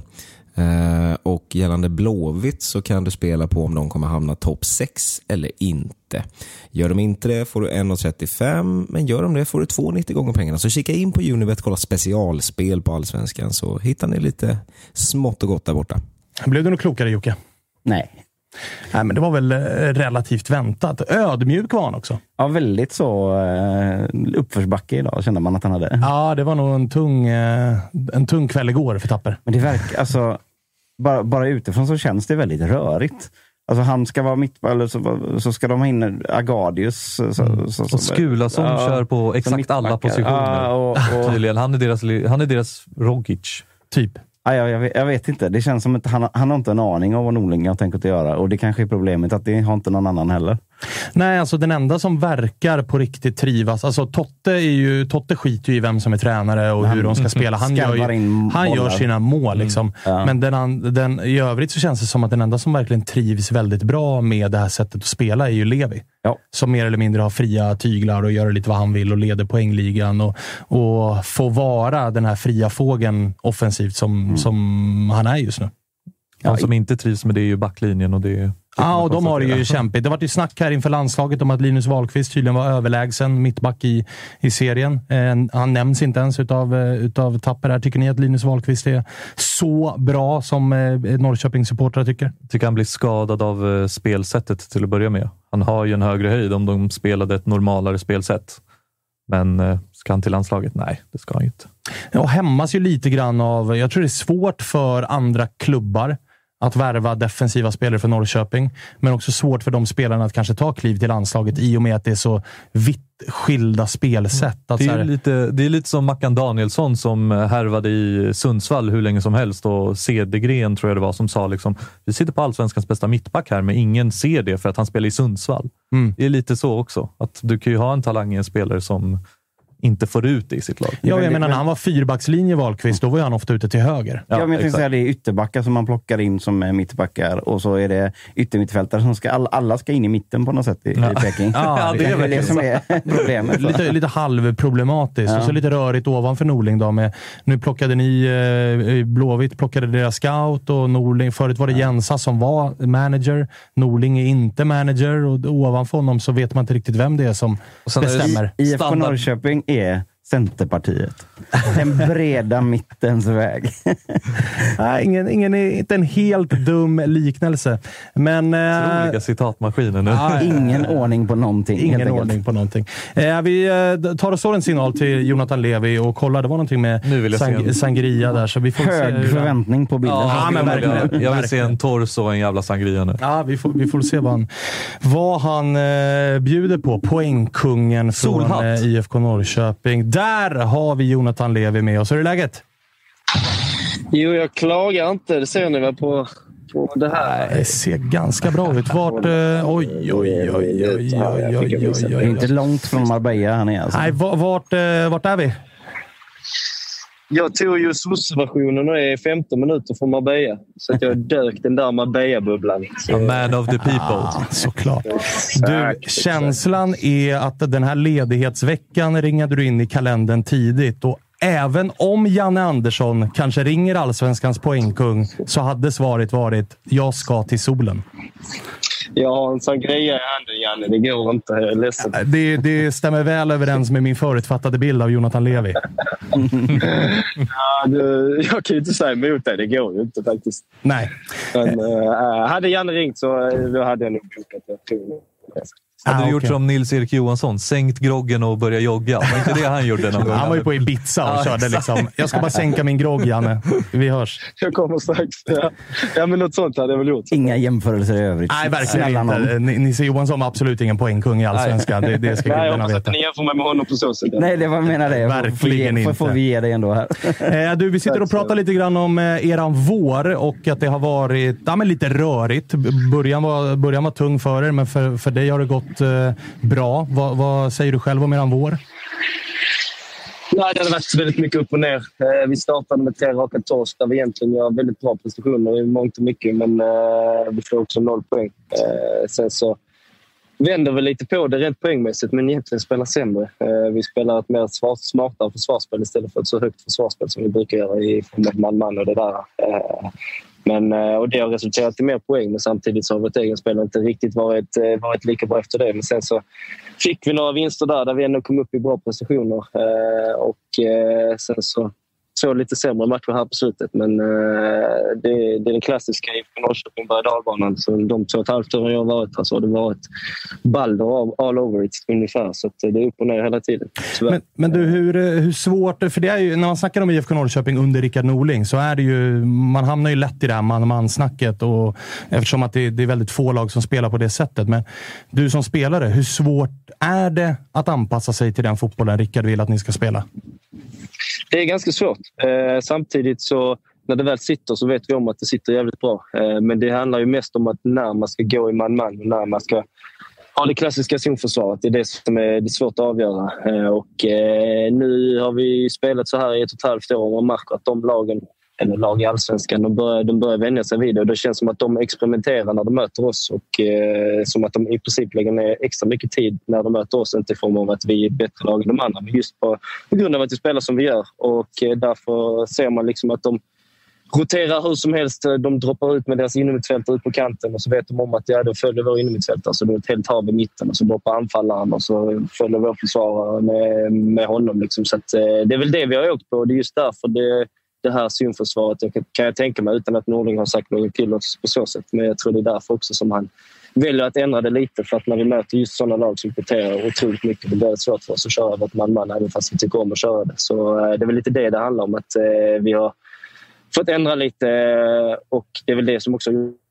Uh, och gällande Blåvitt så kan du spela på om de kommer hamna topp sex eller inte. Gör de inte det får du en trettiofem, men gör de det får du två nittio gånger pengarna. Så kika in på Unibet, kolla specialspel på Allsvenskan, så hittar ni lite smått och gott där borta. Blev du nog klokare, Jocke? Nej. Nej, men det var väl relativt väntat. Ödmjuk var han också. Ja, väldigt så uh, uppförsbacke idag kände man att han hade. Ja, det var nog en tung, uh, en tung kväll igår för Tapper. Men det verkar, alltså, bara, bara utifrån så känns det väldigt rörigt. Alltså han ska vara mitt, eller så, så ska de ha in Agardius. Så, mm. så, så, och Skulason ja, kör på exakt alla positioner. Ja, och, och, Tydligen, han är deras, han är deras Rogic. Typ. Ja, jag, vet, jag vet inte. Det känns som att han, han har inte en aning om vad Norling har tänkt att göra. Och det kanske är problemet att det har inte någon annan heller. Nej, alltså den enda som verkar på riktigt trivas. Alltså Totte är ju Totte skiter ju i vem som är tränare och han, hur de ska spela. Han gör, ju, han gör sina mål liksom. Mm, ja. Men den, den, i övrigt så känns det som att den enda som verkligen trivs väldigt bra med det här sättet att spela är ju Levi. Ja. Som mer eller mindre har fria tyglar och gör lite vad han vill och leder poängligan och, och får vara den här fria fågeln offensivt som, mm. som han är just nu. Han som inte trivs med det är ju backlinjen, och det är... Ja, och de har det ju kämpigt. Det var ju snack här inför landslaget om att Linus Wahlqvist tydligen var överlägsen mittback i, i serien. Eh, han nämns inte ens utav, utav Tapper här. Tycker ni att Linus Wahlqvist är så bra som eh, Norrköping-supportrar tycker? Tycker han blir skadad av eh, spelsättet till att börja med. Han har ju en högre höjd om de spelade ett normalare spelsätt. Men eh, ska han till landslaget? Nej, det ska han inte. Och hämmas ju lite grann av... Jag tror det är svårt för andra klubbar att värva defensiva spelare för Norrköping, men också svårt för de spelarna att kanske ta kliv till landslaget i och med att det är så vitt skilda spelsätt. Att det, är så här... lite, det är lite som Mackan Danielsson som härvade i Sundsvall hur länge som helst, och Cedergren tror jag det var som sa liksom, vi sitter på allsvenskans bästa mittback här, men ingen ser det för att han spelar i Sundsvall. Mm. Det är lite så också, att du kan ju ha en talang i en spelare som inte får ut det i sitt lag. Ja, jag menar när han var fyrbackslinje Wahlqvist, då var han ofta ute till höger. Ja, men jag tänkte säga det är ytterbackar som man plockar in som är mittbackar, och så är det yttermittfältare som ska, alla, alla ska in i mitten på något sätt i, ja. i Peking. Ja, det, det är det som är problemet. lite, lite halvproblematiskt, ja. Och så lite rörigt ovanför Norling då. Med, nu plockade ni eh, Blåvitt, plockade deras scout, och Norling, förut var det ja. Jensa som var manager. Norling är inte manager, och ovanför honom så vet man inte riktigt vem det är som bestämmer. I F K Norrköping är Centerpartiet. Den breda mittens väg. Nej, ingen, ingen, inte en helt dum liknelse. Men... Troliga äh, citatmaskiner nu. Äh, ingen ordning på någonting. Ingen ordning på någonting. Äh, vi äh, tar oss en signal till Jonathan Levi och kollar. Det var någonting med sang- sangria där. Så vi får hög se förväntning på bilden. Ja, ja, men verkligen. Jag, jag vill se en torso och en jävla sangria nu. Ja, vi får, vi får se vad han, vad han äh, bjuder på. Poängkungen från äh, I F K Norrköping. Där har vi Jonathan Levi med oss. Hur är läget? Jo, jag klagar inte. Det ser ni väl på, på det här. Det ser ganska bra ut. Vart... Eh, oj, oj, oj, oj, oj, oj, oj, oj, oj. Inte långt från Marbella han är alltså. Nej, vart, eh, vart är vi? Jag tog ju S O S-versionen och är femton minuter från Marbella. Så att jag dök den där Marbella-bubblan. A man of the people. Ah, såklart. Du, känslan är att den här ledighetsveckan ringade du in i kalendern tidigt. Och även om Janne Andersson kanske ringer allsvenskans poängkung, så hade svaret varit, jag ska till solen. Jag har en sangria i handen, Janne. Det går inte. Jag är ledsen. Det, det stämmer väl överens med min förutfattade bild av Jonathan Levi. Ja, du, jag kan ju inte säga emot det. Det går ju inte faktiskt. Nej. Men äh, hade Janne ringt så då hade jag nog bokat det. Hade ah, du gjort okay. som Nils-Erik Johansson, sänkt groggen och börjat jogga? Var inte det han gjorde någon gång? Han var ju på Ibiza och körde liksom, jag ska bara sänka min grogg, Janne. Vi hörs. Jag kommer strax. Ja, ja men något sånt hade jag väl gjort. Inga jämförelser i övrigt. Nej, verkligen inte. Nisse Johansson var absolut ingen poängkung i allsvenskan. Det, det ska Nej, gudarna veta. Nej, jag hoppas att ni jämför mig med honom på så sätt. Nej, det var jag menar det. Verkligen får, inte. Får vi ge dig ändå här. Eh, du, vi sitter och pratar lite grann om eh, eran vår och att det har varit ja, men lite rörigt. Början var, början var tung för er, men för, för dig har det gått eh, bra. Va, vad säger du själv om eran vår? Nej, det har varit väldigt mycket upp och ner. Eh, vi startade med tre raka torsk där vi egentligen gör väldigt bra prestationer i mångt och mycket, men eh, vi får också noll poäng. Eh, sen så vänder vi lite på det rent poängmässigt, men egentligen spelar sämre. Eh, vi spelar ett mer svart, smartare försvarsspel istället för ett så högt försvarsspel som vi brukar göra i man-man och det där. Eh, Men, och det har resulterat i mer poäng, men samtidigt så har vårt egen spel inte riktigt varit, varit lika bra efter det. Men sen så fick vi några vinster där, där vi ändå kom upp i bra prestationer. Och sen så så lite sämre matcher här på slutet. Men det, det är den klassiska I F K Norrköping berg- och dalbanan. Så de två och ett halvt år jag har varit här så har det varit balder all over it ungefär. Så det är upp och ner hela tiden. Men, men du, hur, hur svårt... För det är ju, när man snackar om I F K Norrköping under Rickard Norling så är det ju... Man hamnar ju lätt i det här man-man-snacket. Och, eftersom att det, det är väldigt få lag som spelar på det sättet. Men du som spelare, hur svårt är det att anpassa sig till den fotbollen Rickard vill att ni ska spela? Det är ganska svårt. Eh, samtidigt så när det väl sitter så vet vi om att det sitter jävligt bra. Eh, men det handlar ju mest om att när man ska gå i man-man och när man ska ha det klassiska zonförsvaret. Det är det som är det svårt att avgöra. Eh, och eh, nu har vi spelat så här i ett och ett halvt år och man märker att de lagen, eller lag i allsvenskan, de börjar, de börjar vänja sig vid det. Och det känns som att de experimenterar när de möter oss och eh, som att de i princip lägger ner extra mycket tid när de möter oss, inte i form av att vi är bättre lag än de andra, men just på, på grund av att vi spelar som vi gör. Och eh, därför ser man liksom att de roterar hur som helst. De droppar ut med deras innermittfältare ut på kanten och så vet de om att ja, då följer vår innermittfältare, så det är ett helt hav i mitten och så droppar anfallaren och så följer vår försvarare med, med honom. Liksom. Så att, eh, det är väl det vi har åkt på och det är just därför det det här synförsvaret jag kan, kan jag tänka mig utan att Norling har sagt något till oss på så sätt. Men jag tror det är därför också som han väljer att ändra det lite, för att när vi möter just sådana lag som roterar otroligt mycket, det blir svårt för oss att köra över ett man-man även fast vi tycker om att köra det. Så eh, det är väl lite det det handlar om, att eh, vi har fått ändra lite och det är väl det som också...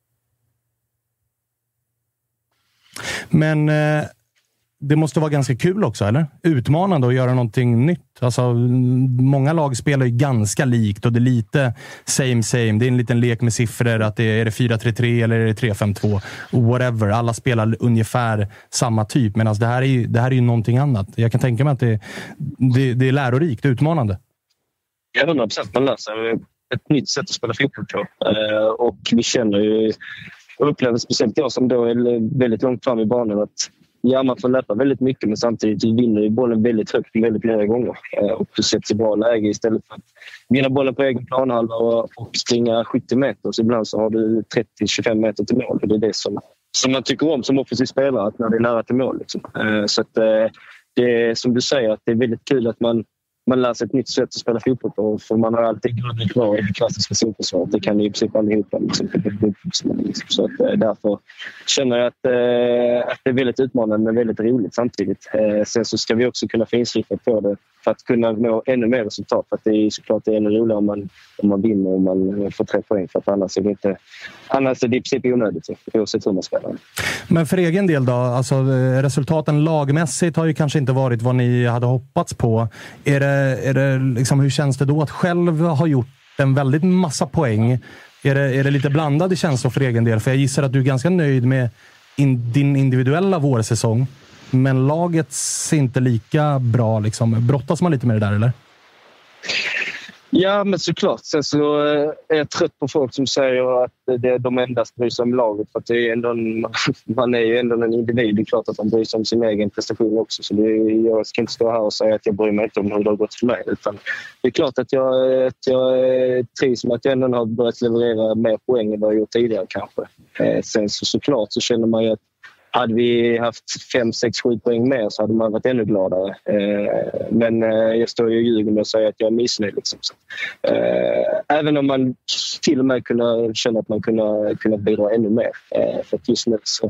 Men eh, det måste vara ganska kul också, eller? Utmanande att göra någonting nytt. Alltså, många lag spelar ju ganska likt och det är lite same same. Det är en liten lek med siffror. Att det är, är det fyra tre tre eller är det tre fem två? Whatever. Alla spelar ungefär samma typ. Men alltså, det, här är ju, det här är ju någonting annat. Jag kan tänka mig att det, det, det är lärorikt, utmanande. Ja, hundra procent. Man lär sig ett nytt sätt att spela fotboll på. Och vi känner ju och upplever speciellt jag som då är väldigt långt fram i banan att ja, man får löpa väldigt mycket men samtidigt vinner ju bollen väldigt högt väldigt många gånger. Och du sätter i bra läge istället för att vinna bollen på egen planhalva och, och springa sjuttio meter. Så ibland så har du trettio till tjugofem meter till mål. Och det är det som, som man tycker om som offensiv spelare, att när det är nära till mål. Liksom. Så att det är som du säger, att det är väldigt kul att man man lär sig ett nytt sätt att spela fotboll på, för man har alltid grunden kvar i det klassiska zonförsvaret. Det kan ju i princip allihopa. Liksom, liksom. Så att, därför känner jag att, eh, att det är väldigt utmanande men väldigt roligt samtidigt. Eh, sen så ska vi också kunna finslipa på det för att kunna nå ännu mer resultat. För att det är såklart det är ännu roligare om man, om man vinner och man får tre poäng. För att annars är det inte, annars är det i princip onödigt oavsett hur man spelar. Men för egen del då, alltså resultaten lagmässigt har ju kanske inte varit vad ni hade hoppats på. Är det, är det liksom, hur känns det då att själv ha gjort en väldigt massa poäng? Är det, är det lite blandade känslor för egen del? För jag gissar att du är ganska nöjd med in, din individuella vårsäsong. Men laget ser inte lika bra. Liksom. Brottas man lite med det där, eller? Ja, men såklart. Sen så är jag trött på folk som säger att det är de endast bryr sig om laget. För att det är ändå en, man är ju ändå en individ. Det är klart att man bryr sig om sin egen prestation också. Så det är, jag ska inte stå här och säga att jag bryr mig inte om hur det har gått för mig. Utan det är klart att jag, att jag trivs med att jag ändå har börjat leverera mer poäng än vad jag gjort tidigare kanske. Sen så såklart så känner man ju att hade vi haft fem, sex, sju poäng mer så hade man varit ännu gladare. Eh, men eh, jag står ju och ljuger med att säga att jag är missnöjd. Liksom. Så, eh, även om man till och med kunde känna att man kunde, kunde bidra ännu mer. Eh, för att just nu så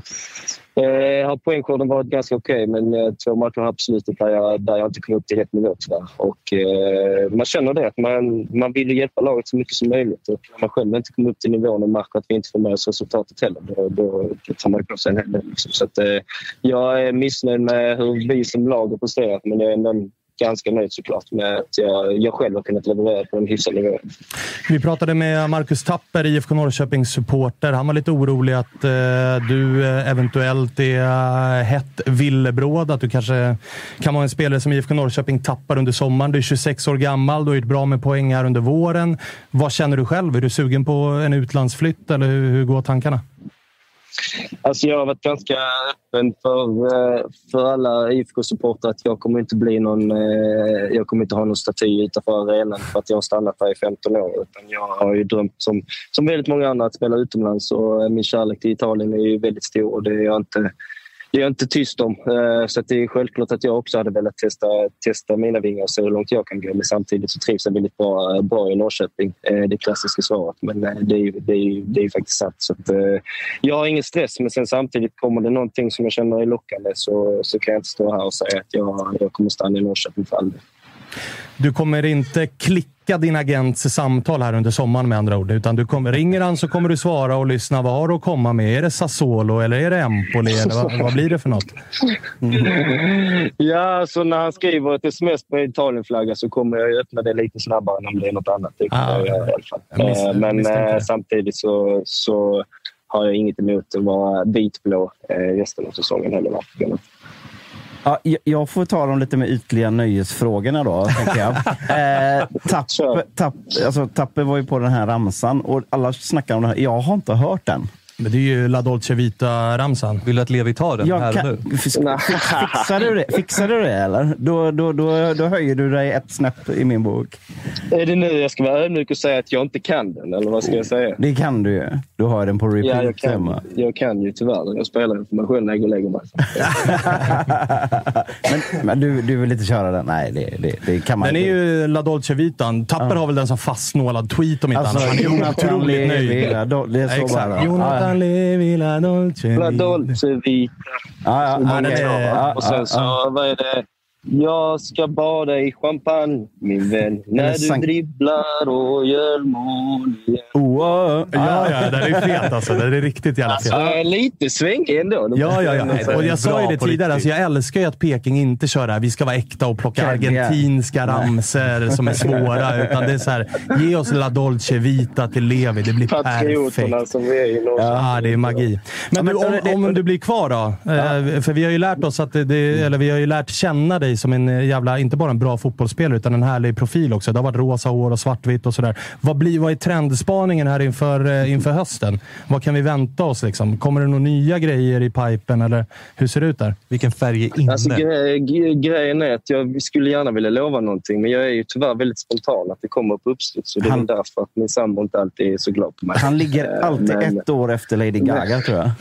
eh, har poängskörden varit ganska okej. Okay, men eh, två matcher har absolut där jag, där jag inte kom upp till rätt nivå tyvärr. Och eh, man känner det att man, man vill hjälpa laget så mycket som möjligt. Och när man själv inte kommer upp till nivån och märker att vi inte får med oss resultatet heller, då, då tar man på sig en hel del. Liksom. Så att, eh, jag är missnöjd med hur vi som lag har presterat, men jag är ändå ganska nöjd såklart med att jag, jag själv har kunnat leverera på en hyfsad nivå. Vi pratade med Marcus Tapper, I F K Norrköpings supporter. Han var lite orolig att eh, du eventuellt är uh, hett villebråd, att du kanske kan vara en spelare som I F K Norrköping tappar under sommaren. Du är tjugosex år gammal, du har gjort bra med poäng här under våren. Vad känner du själv? Är du sugen på en utlandsflytt eller hur, hur går tankarna? Alltså jag har varit ganska öppen för, för alla I F K-supporter att jag kommer inte bli någon, jag kommer inte ha någon staty utanför arenan för att jag har stannat här i femton år. Utan jag har ju drömt som, som väldigt många andra att spela utomlands, och min kärlek till Italien är ju väldigt stor, och det är jag inte, det är jag inte tyst om. Så att det är självklart att jag också hade velat testa, testa mina vingar och se hur långt jag kan gå. Men samtidigt så trivs jag väldigt bra, bra i Norrköping. Det klassiska svaret. Men det är ju det är, det är faktiskt sant. Så att, jag har ingen stress, men sen samtidigt kommer det någonting som jag känner är lockande, så, så kan jag inte stå här och säga att jag, jag kommer stanna i Norrköping för aldrig. Du kommer inte klicka din agents samtal här under sommaren med andra ord, utan du kommer, ringer han så kommer du svara och lyssna. Vad har du att komma med? Är det Sassuolo eller är det Empoli? Eller vad, vad blir det för något? Mm. Ja, så när han skriver ett sms på Italienflagga så kommer jag öppna det lite snabbare än om det är något annat. Det ah, jag göra, i alla fall. Jag miss, jag Men äh, samtidigt så, så har jag inget emot att vara vitblå äh, resten av säsongen heller. Ja, jag får ta de lite mer ytliga nöjesfrågorna då, tänker jag. Eh, Tappe, tapp, alltså, Tappe var ju på den här ramsan och alla snackar om det här. Jag har inte hört den. Men det är ju La Dolce Vita-ramsan. Vill du att Levi tar den jag här kan, nu? Fix, fixar du det, fixar du det eller? Då, då, då, då höjer du dig ett snäpp i min bok. Är det nu jag ska vara ödmjuk och säga att jag inte kan den? Eller vad ska jag säga? Det kan du ju. Du har den på repeat. Ja, jag kan, jag kan ju tyvärr. Jag spelar den för mig själv när jag går och lägger mig. men men du, du vill inte köra den? Nej, det, det, det kan man den inte. Den är ju La Dolce Vitan. Tapper ah. har väl den som fastnålad tweet om inte alltså, annat. Han är otroligt nöjd. Det är så exakt. bara. Jonathan Levi, La Dolce Vita. La Dolce Vita. Ja, ja, okay. ja, och sen så, ja, ja. vad är det? Jag ska bada i champagne, min vän, när du sank- dribblar och gör mål. Oh, ja, ja, det är fet alltså. Det är riktigt jävla fet. Alltså, lite svängig ändå. Ja, ja, ja. Och jag sa ju det tidigare, alltså, jag älskar ju att Peking inte kör det här. Vi ska vara äkta och plocka argentinska ramser som är svåra. Utan det är så här, ge oss La Dolce Vita till Levi. Det blir perfekt. Som vi är i ja, det är magi. Men du, om, om du blir kvar då? Ja. För vi har ju lärt oss att det, eller vi har ju lärt känna dig som en jävla, inte bara en bra fotbollsspelare utan en härlig profil också. Det har varit rosa hår och svartvitt och sådär. Vad blir, vad är trendspaningen här inför, inför hösten? Vad kan vi vänta oss liksom? Kommer det några nya grejer i pipen eller hur ser det ut där? Vilken färg är inne? Alltså, gre- grejen är att jag skulle gärna vilja lova någonting, men jag är ju tyvärr väldigt spontan att det kommer upp uppslut, så det är han, därför att min sambo inte alltid är så glad på mig. Han ligger alltid men, ett år efter Lady Gaga, tror jag.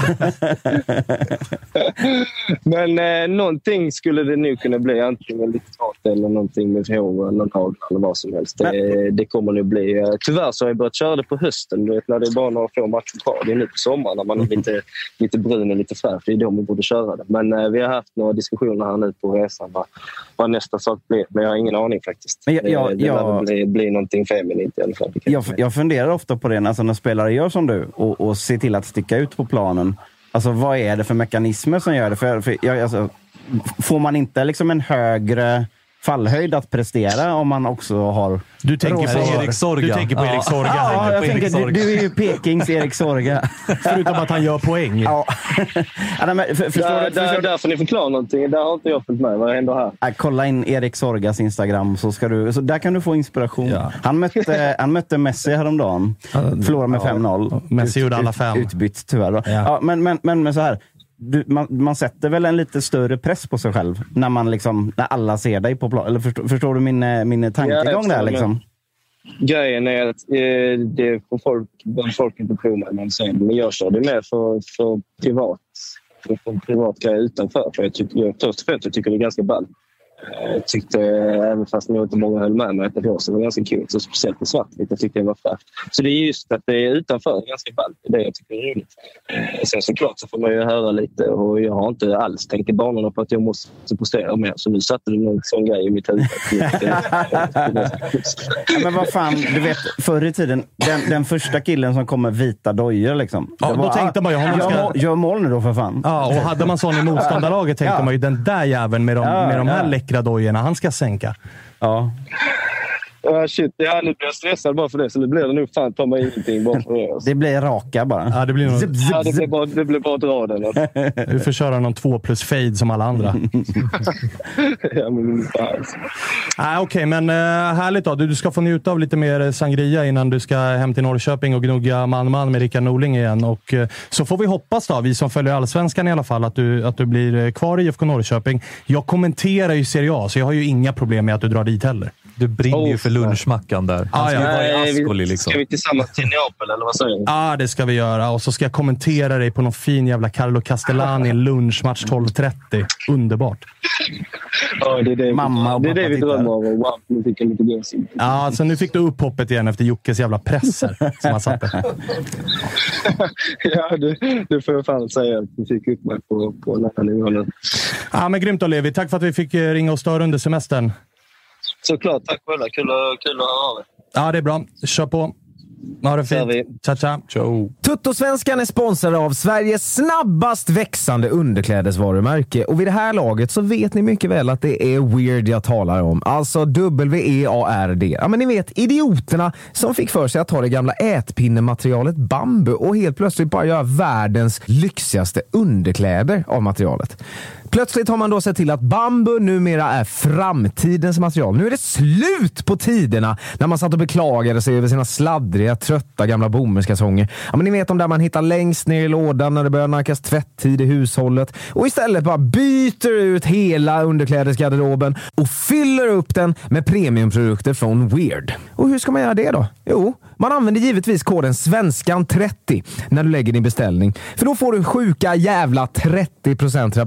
Men eh, någonting skulle det nu kunna bli, antingen lite trat eller någonting med hår eller naglar eller vad som helst. Det, det kommer nu bli. Tyvärr så har jag börjat köra det på hösten, du vet, när det är bara några få matcher kvar. Det är nu på sommaren när man är lite, lite brun och lite färg. Det är då vi borde köra det. Men eh, vi har haft några diskussioner här nu på resan vad, vad nästa sak blir. Men jag har ingen aning faktiskt. Men jag, jag, det det jag, blir, blir någonting feminint i alla fall. Jag, jag funderar ofta på det, alltså när spelare gör som du och, och ser till att sticka ut på planen. Alltså vad är det för mekanismer som gör det? För, för jag, alltså, får man inte liksom en högre fallhöjd att prestera om man också har... Du tänker på Erik Sorga. Du tänker på ja. Erik Sorga. Ja, jag tänker, Sorga. Du, du är ju Pekings Erik Sorga. Förutom att han gör poäng. Ja. ja men, för, förstår där, du, förstår där, där får ni förklara någonting. Där har inte jag följt med. Vad händer här? Ja, kolla in Erik Sorgas Instagram så, ska du, så där kan du få inspiration. Ja. Han, mötte, han mötte Messi häromdagen. Förlorade med fem noll. Messi gjorde alla fem. Utbytt tyvärr. Då. Ja. Ja, men, men, men, men så här... Du, man, man sätter väl en lite större press på sig själv när man liksom, när alla ser dig på plan. Eller förstår, förstår du min, min tankegång ja, där liksom? Grejen är att eh, det får folk, folk inte tro mig, men sen men jag kör det mer för, för privat för, för privat grej utanför, för jag tycker jag, först och främst jag tycker det är ganska ball. Jag tyckte, även fast jag inte många höll med mig, att det var ganska kul, så speciellt i svart. Jag tyckte det var fräscht. Så det är just att det är utanför ganska ballt. Det är det jag tycker är roligt. Sen såklart så får man ju höra lite, och jag har inte alls tänkt i banorna på att jag måste prestera mer. Så nu satte du någon sån grej i mitt huvud. Ja, men vad fan, du vet, förr i tiden, den, den första killen som kommer vita dojor liksom. Ja, var, då tänkte man ju, gör, ska... mål, gör mål nu då för fan. Ja, och hade man sån i motståndarlaget tänkte ja. man ju, den där jäveln med de, ja, med de här ja. läckra dojorna, han ska sänka. Ja. Uh, shit, ja, nu blir jag stressad bara för det, så det blir det nu fan ta mig ingenting bara för det. Det blir raka bara. Ja, det blir nog... zip, zip, ja, det blir bara, det blir bara dra den. Alltså. Du får köra någon två plus fade som alla andra. Ja, men fan. Ah, Okej, okay, men uh, härligt då. Du, du ska få njuta av lite mer sangria innan du ska hem till Norrköping och gnugga man-man med Rickard Norling igen. Och uh, så får vi hoppas då, vi som följer Allsvenskan i alla fall, att du, att du blir kvar i I F K Norrköping. Jag kommenterar ju Serie A, så jag har ju inga problem med att du drar dit heller. Du brinner oh, ju för lunchmackan där. Ah, ja. Nej, Ascoli, liksom. Ska vi tillsammans till Neapel eller vad säger du? Ja, ah, det ska vi göra. Och så ska jag kommentera dig på någon fin jävla Carlo Castellani, en lunchmatch tolv trettio. Underbart. Ja, det är det, Mamma det, är det vi drömmer av. Wow, nu fick jag lite gränsigt. Ja, alltså nu fick du upp hoppet igen efter Jockes jävla presser som han satte. Ja, det, det får jag fan säga. Du fick upp mig på, på den här nivån. Ja, men grymt då, Levi. Tack för att vi fick ringa och störa under semestern. Såklart, tack själva. Kul, kul att höra det. Ja, det är bra. Kör på. Ha det fint. Tja, tja. Ciao. Tuttosvenskan är sponsrad av Sveriges snabbast växande underklädesvarumärke. Och vid det här laget så vet ni mycket väl att det är Weird jag talar om. Alltså W E A R D. Ja, men ni vet, idioterna som fick för sig att ta det gamla ätpinnematerialet bambu och helt plötsligt bara göra världens lyxigaste underkläder av materialet. Plötsligt har man då sett till att bambu numera är framtidens material. Nu är det slut på tiderna när man satt och beklagade sig över sina sladdriga, trötta gamla bomullskalsonger. Ja, men ni vet om där man hittar längst ner i lådan när det börjar nackas tvätttid i hushållet. Och istället bara byter ut hela underklädesgarderoben och fyller upp den med premiumprodukter från Weird. Och hur ska man göra det då? Jo, man använder givetvis koden svenskan trettio när du lägger din beställning. För då får du sjuka jävla trettio procent rabatt på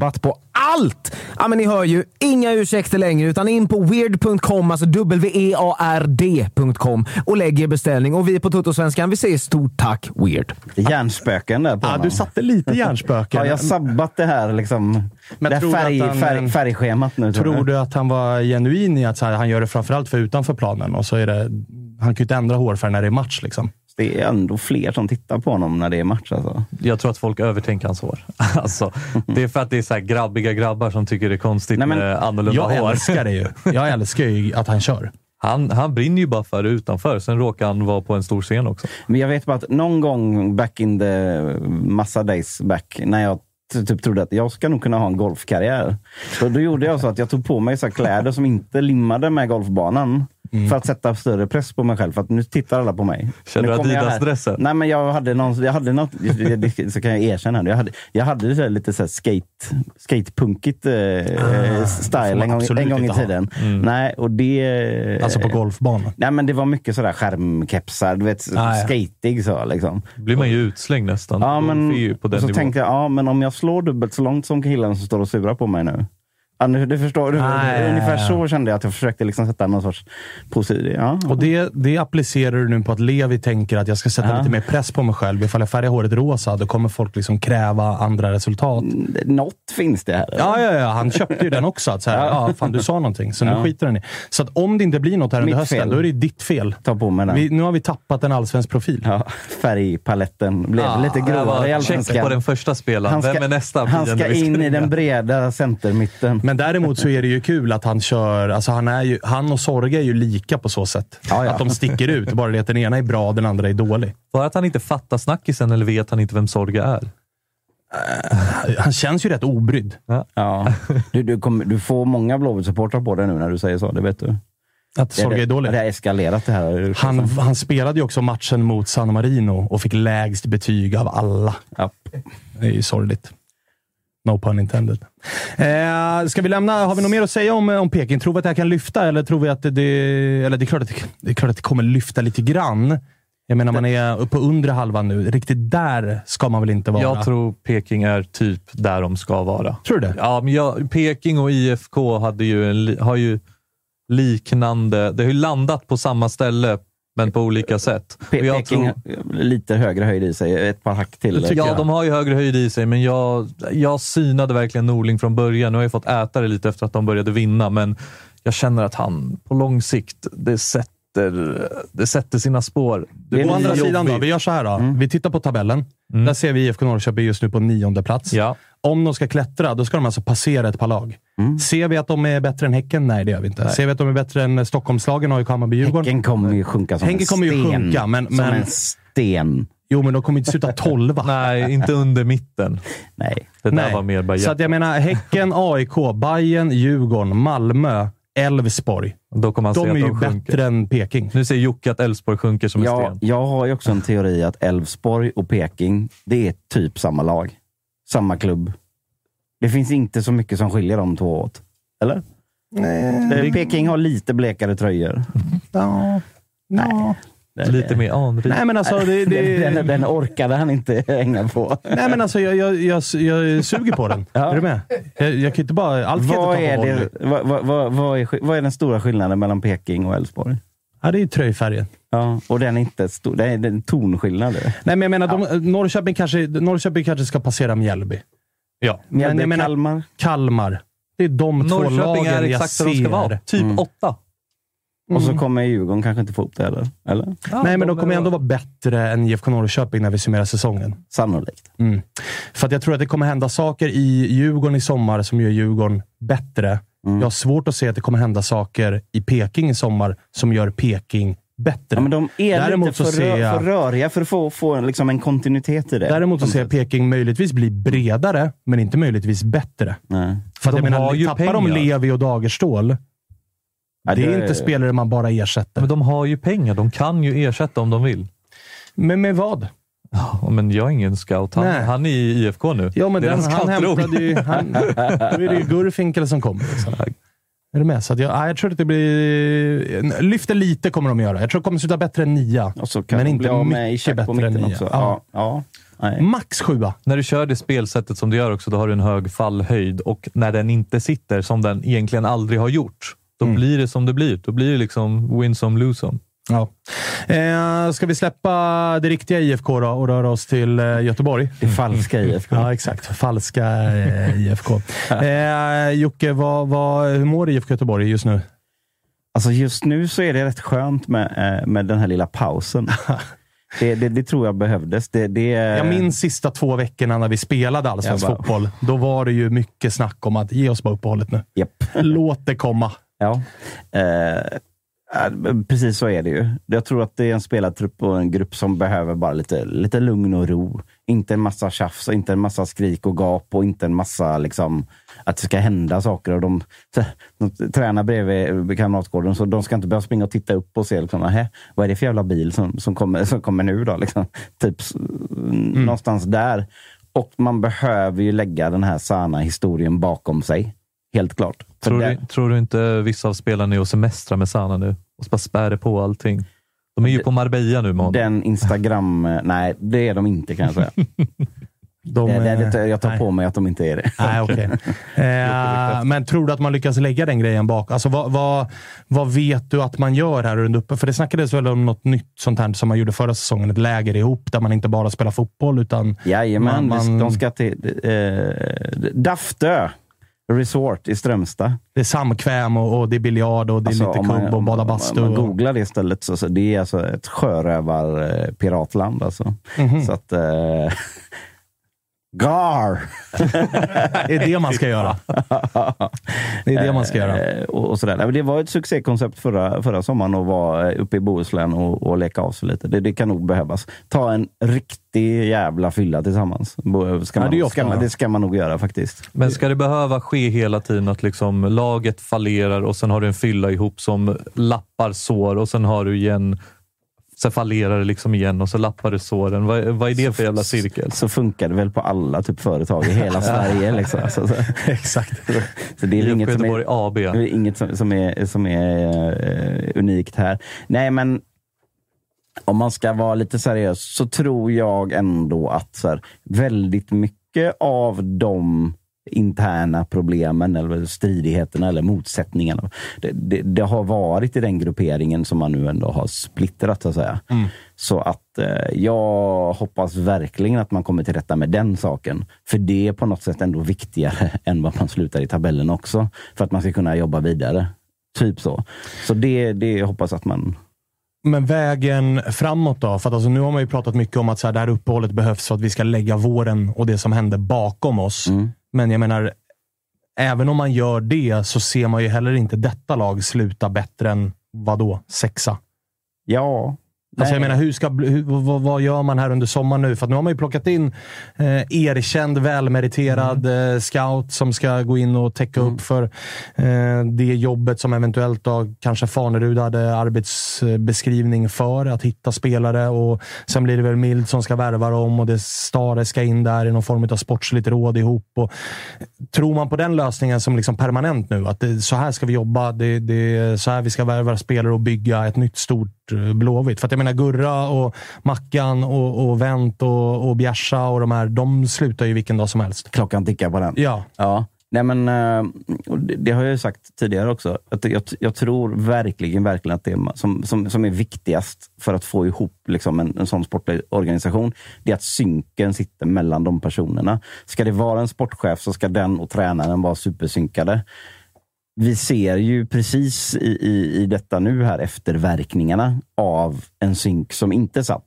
allt! Ja, men ni hör ju, inga ursäkter längre, utan in på weird punkt com, alltså W E A R D punkt com, och lägger beställning. Och vi på Toto-svenskan, vi säger stort tack, Weird. Hjärnspöken där på Ja, honom. du satte lite hjärnspöken. Ja, jag har sabbat det här liksom. Men det här tror färg, att han- färg, färgschemat nu. Tror jag. du att han var genuin i att så här, han gör det framförallt för utanför planen och så är det, han kan ju inte ändra hårfärg när det är match liksom. Det är ändå fler som tittar på honom när det är match alltså. Jag tror att folk övertänker hans hår. Alltså, det är för att det är så här grabbiga grabbar som tycker det är konstigt. Nej, men, med annorlunda jag hår. älskar det ju. Jag älskar ju att han kör. Han, han brinner ju bara för det utanför. Sen råkar han vara på en stor scen också. Men jag vet bara att någon gång back in the massa days back, när jag t- typ trodde att jag ska nog kunna ha en golfkarriär. Så då gjorde jag så att jag tog på mig så här kläder som inte limmade med golfbanan. Mm. För att sätta större press på mig själv. För att nu tittar alla på mig. Känner du Adidas-dressen? Nej, men jag hade någon, jag hade något, det, så kan jag erkänna det. Jag hade, jag hade så här, lite så här skate, skatepunkigt eh, ah, style en gång, en gång i tiden. Mm. Nej, och det... Alltså på golfbanan? Nej, men det var mycket sådär skärmkepsar, du vet, ah, skatig så liksom. Blir man ju utslängd nästan. Ja, men ju på den så nivån. tänkte jag, ja, men om jag slår dubbelt så långt som killen som står och surar på mig nu. Ja, du förstår, du, Nej. ungefär så kände jag att jag försökte liksom sätta någon sorts positiv. Ja. Och det, det applicerar du nu på att Levi tänker att jag ska sätta ja. lite mer press på mig själv. Ifall jag färgar håret rosa, då kommer folk liksom kräva andra resultat. Något finns det här. Ja, ja, ja. Han köpte ju den också. Att så här, ja. ja, fan du sa någonting. Så nu ja. skiter den i. Så att om det inte blir något här under hösten, fel. då är det ditt fel. Ta på mig den. Vi, nu har vi tappat en allsvensk profil. Ja, färgpaletten blev ja, lite gråare i allsvenskan. Check på den första spelaren. Vem är nästa? Han ska in i den breda centermitten. Men däremot så är det ju kul att han kör, alltså han är ju, han och Sorge är ju lika på så sätt. Ja, ja. Att de sticker ut, bara det att den ena är bra, den andra är dålig. Bara att han inte fattar snackisen eller vet han inte vem Sorge är? Uh, han känns ju rätt obrydd. Ja. ja. Du, du, kommer, du får många Blåvitt-supportrar på det nu när du säger så, det vet du. Att Sorge är, är dålig. Det har eskalerat det här. Han, han spelade ju också matchen mot San Marino och fick lägst betyg av alla. Ja. Det är ju sorgligt. No pun intended. Eh, ska vi lämna, har vi något mer att säga om, om Peking? Tror vi att det här kan lyfta eller tror vi att det, eller det är klart att det, det är klart att det kommer lyfta lite grann. Jag menar, man är på undre halvan nu. Riktigt där ska man väl inte vara? Jag tror Peking är typ där de ska vara. Tror du det? Ja, men jag, Peking och I F K hade ju en, har ju liknande... Det har ju landat på samma ställe, men på olika sätt. Pe- jag Peking tror, lite högre höjd i sig. Ett par hack till. Ja, jag. de har ju högre höjd i sig, men jag, jag synade verkligen Norling från början. Nu har jag fått äta det lite efter att de började vinna, men jag känner att han på lång sikt, det sätter, det sätter sina spår. Det Å andra sidan då, vi gör så här då. Mm. Vi tittar på tabellen. Mm. Där ser vi I F K Norrköping just nu på nionde plats. Ja. Om de ska klättra, då ska de alltså passera ett par lag. Mm. Ser vi att de är bättre än Häcken? Nej, det gör vi inte. Nej. Ser vi att de är bättre än Stockholmslagen och Hammarby Djurgården? Häcken kommer ju sjunka som Häcken en sten. kommer ju sjunka, men, som men... en sten. Jo, men de kommer inte sluta tolva. Nej, inte under mitten. Nej. Det där Nej. var mer bara så att jag menar, Häcken, A I K, Bayern, Djurgården, Malmö, Elfsborg. Då kommer man de se är att de ju sjunker. Bättre än Peking. Nu säger Jocke att Elfsborg sjunker som en ja, sten. Jag har ju också en teori att Elfsborg och Peking, det är typ samma lag. Samma klubb. Det finns inte så mycket som skiljer de två åt. Eller? Nej. Peking har lite blekare tröjor. Ja. Nej. Lite mer anrikt. Nej, men alltså... Det, det... Den, den, den orkade han inte hänga på. Nej, men alltså jag, jag, jag, jag suger på den. Ja. Är du med? Jag, jag kan inte bara... Allt kan vad, inte ta på är det, vad, vad, vad, vad, är, vad är den stora skillnaden mellan Peking och Elfsborg? Ja, det är ju tröjfärgen. Ja, och den är inte stor. Det är en tonskillnad. Nej, men jag menar, ja. de, Norrköping, kanske, Norrköping kanske ska passera Mjällby. Ja. Mjällby, men jag menar, Kalmar. Kalmar. Det är de Norrköping två lagen är jag exakt ser. där de ska vara. Typ Mm. åtta. Mm. Och så Mm. kommer Djurgården kanske inte få upp det heller. Eller? Ja, Nej, men de kommer ändå vara bättre än I F K Norrköping när vi summerar säsongen. Sannolikt. Mm. För att jag tror att det kommer hända saker i Djurgården i sommar som gör Djurgården bättre. Mm. Jag har svårt att se att det kommer hända saker i Peking i sommar som gör Peking bättre. Ja, men de är Däremot lite för, så ser jag, för röriga för att få, få en, liksom en kontinuitet i det. Däremot så ser jag Peking möjligtvis bli bredare, men inte möjligtvis bättre. Nej. För att de jag menar, har ju tappar de pengar. Levi och Dagerstål, Ja, det det är inte spelare man bara ersätter. Men de har ju pengar. De kan ju ersätta om de vill. Men med vad? Ja, men jag är ingen scout. Han, han är i I F K nu. Ja, men det är den, en han scoutroll. hämtade ju... Han, då är det ju Gurfinkel som kommer. Liksom. Är du med? Så att jag, jag tror att det blir... Lyfter lite kommer de göra. Jag tror att de kommer sluta bättre än nia. Men inte mycket bättre än nia. Också. Ja. Ja. Nej. Max sjua. När du kör det spelsättet som du gör också, då har du en hög fallhöjd. Och när den inte sitter, som den egentligen aldrig har gjort, då mm. blir det som det blir. Då blir det liksom win some, lose some. Ja. Eh, ska vi släppa det riktiga I F K då och röra oss till eh, Göteborg? Det falska I F K. Ja, exakt. Falska eh, I F K. Eh, Jocke, vad, vad, hur mår I F K Göteborg just nu? Alltså just nu så är det rätt skönt med, med den här lilla pausen. Det, det, det tror jag behövdes. Det, det... Jag minns sista två veckorna när vi spelade allsvensk bara... fotboll. Då var det ju mycket snack om att ge oss bara uppehållet nu. Yep. Låt det komma. Ja, eh... precis så är det ju. Jag tror att det är en spelartrupp och en grupp som behöver bara lite, lite lugn och ro. Inte en massa tjafs, inte en massa skrik och gap och inte en massa liksom, att det ska hända saker. Och de, de tränar bredvid kamratgården så de ska inte behöva springa och titta upp och se liksom, vad är det för jävla bil som, som, kommer, som kommer nu då? Liksom. Typ mm. någonstans där. Och man behöver ju lägga den här sanna historien bakom sig. Helt klart. Tror du, tror du inte vissa av spelarna är och semestrar med Sana nu? Och bara spärre på allting. De är ju på Marbella nu med honom. Den Instagram... nej, det är de inte kan jag säga. de, det, det, det, jag tar nej. på mig att de inte är det. Nej, okay. eh, men tror du att man lyckas lägga den grejen bak? Alltså, vad, vad, vad vet du att man gör här under uppe? För det snackades väl om något nytt sånt här som man gjorde förra säsongen. Ett läger ihop där man inte bara spelar fotboll utan... Jajamän, man, de ska till eh, Daftö. Resort i Strömstad. Det är samkväm och, och det är biljard och det är alltså, lite kubb och bada bastu. Om man googlar det stället så, så det är alltså ett sjörövar piratland alltså. Mm-hmm. Så att eh, gar! Det är det man ska göra. Det är det man ska göra. Och, och sådär. Det var ett succékoncept förra, förra sommaren att vara uppe i Bohuslän och, och leka av sig lite. Det, det kan nog behövas. Ta en riktig jävla fylla tillsammans. Ska man, ja, det, ska man, det ska man nog göra faktiskt. Men ska det behöva ske hela tiden att liksom laget fallerar och sen har du en fylla ihop som lappar sår och sen har du igen... Så fallerar det liksom igen och så lappar det såren. Vad, vad är det för jävla cirkel? Så funkar det väl på alla typ företag i hela Sverige. Liksom. Så, så. Exakt. Så, så det är I inget, som är, A B. det är inget som, som är, som är uh, unikt här. Nej, men om man ska vara lite seriös så tror jag ändå att så här, väldigt mycket av de interna problemen eller stridigheterna eller motsättningarna. Det, det, det har varit i den grupperingen som man nu ändå har splittrat så att säga. Mm. Så att eh, jag hoppas verkligen att man kommer till rätta med den saken. För det är på något sätt ändå viktigare än vad man slutar i tabellen också. För att man ska kunna jobba vidare. Typ så. Så det, det hoppas att man... Men vägen framåt då? För att alltså, nu har man ju pratat mycket om att så här, det här uppehållet behövs för att vi ska lägga våren och det som händer bakom oss. Mm. Men jag menar, även om man gör det så ser man ju heller inte detta lag sluta bättre än vadå? Sexa? Ja. Alltså jag menar, hur ska, hur, vad, vad gör man här under sommaren nu? För att nu har man ju plockat in eh, erkänd, välmeriterad mm. eh, scout som ska gå in och täcka mm. upp för eh, det jobbet som eventuellt då kanske Fanerud hade arbetsbeskrivning för, att hitta spelare, och sen blir det väl Mild som ska värva dem och det Stare ska in där i någon form av sportsligt råd ihop. Och, tror man på den lösningen som liksom permanent nu? Att det, så här ska vi jobba, det, det, så här vi ska värva spelare och bygga ett nytt stort Blåvitt. För att jag menar Gurra och Mackan och, och Vänt och, och Bjärsa och de här, de slutar ju vilken dag som helst. Klockan tickar på den. Ja. Ja. Nej men, det, det har jag ju sagt tidigare också. Att jag, jag tror verkligen, verkligen att det som, som, som är viktigast för att få ihop liksom en, en sån sportorganisation, det är att synken sitter mellan de personerna. Ska det vara en sportchef så ska den och tränaren vara supersynkade. Vi ser ju precis i, i, i detta nu här efterverkningarna av en synk som inte satt.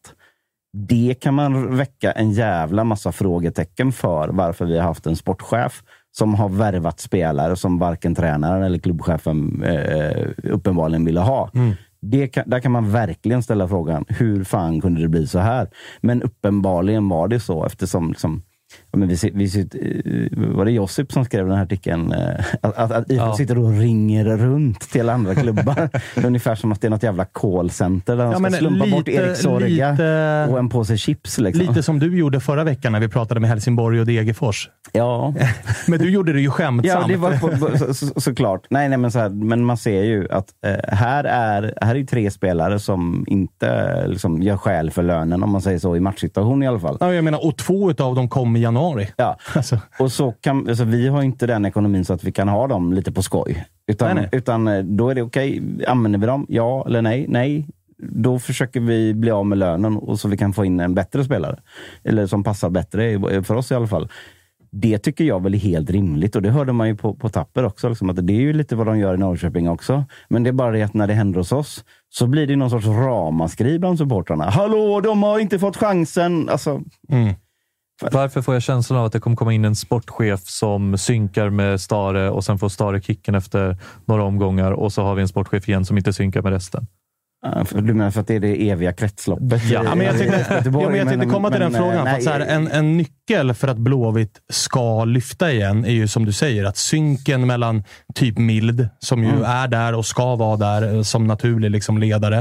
Det kan man väcka en jävla massa frågetecken för varför vi har haft en sportchef som har värvat spelare som varken tränaren eller klubbchefen eh, uppenbarligen ville ha. Mm. Det kan, där kan man verkligen ställa frågan, hur fan kunde det bli så här? Men uppenbarligen var det så eftersom liksom, Men vi, vi sitter, var det Josip som skrev den här artikeln? Att, att, att I F K ja. sitter och ringer runt till andra klubbar. Ungefär som att det är något jävla callcenter där de ja, ska slumpa lite, bort Erik Sorga lite, och en påse chips. Liksom. Lite som du gjorde förra veckan när vi pratade med Helsingborg och Degerfors. Ja. Men du gjorde det ju skämtsamt. Ja, det var på, så, så, såklart. Nej, nej, men, så här, men man ser ju att eh, här är här är ju tre spelare som inte liksom, gör skäl för lönen, om man säger så, i matchsituation i alla fall. Ja, jag menar, och två av dem kom i januari. Ja, alltså. Och så kan, alltså, vi har inte den ekonomin så att vi kan ha dem lite på skoj. Utan, nej, nej. utan då är det okej, okay. Använder vi dem? Ja eller nej? Nej. Då försöker vi bli av med lönen och så vi kan få in en bättre spelare. Eller som passar bättre, för oss i alla fall. Det tycker jag väl är helt rimligt, och det hörde man ju på, på Tapper också, liksom, att det är ju lite vad de gör i Norrköping också. Men det är bara det att när det händer hos oss så blir det någon sorts ramaskri bland supportrarna. Hallå, de har inte fått chansen! Alltså... Mm. Varför får jag känslan av att det kommer komma in en sportchef som synkar med Stare och sen får Stare kicken efter några omgångar och så har vi en sportchef igen som inte synkar med resten? Du menar för att det är det eviga kretsloppet? Ja, ja men jag tänkte, ja, men jag tänkte komma till men, den frågan. Nej, för att så här, en, en nyckel för att Blåvitt ska lyfta igen är ju som du säger att synken mellan typ Mild, som ju mm. är där och ska vara där som naturlig liksom ledare.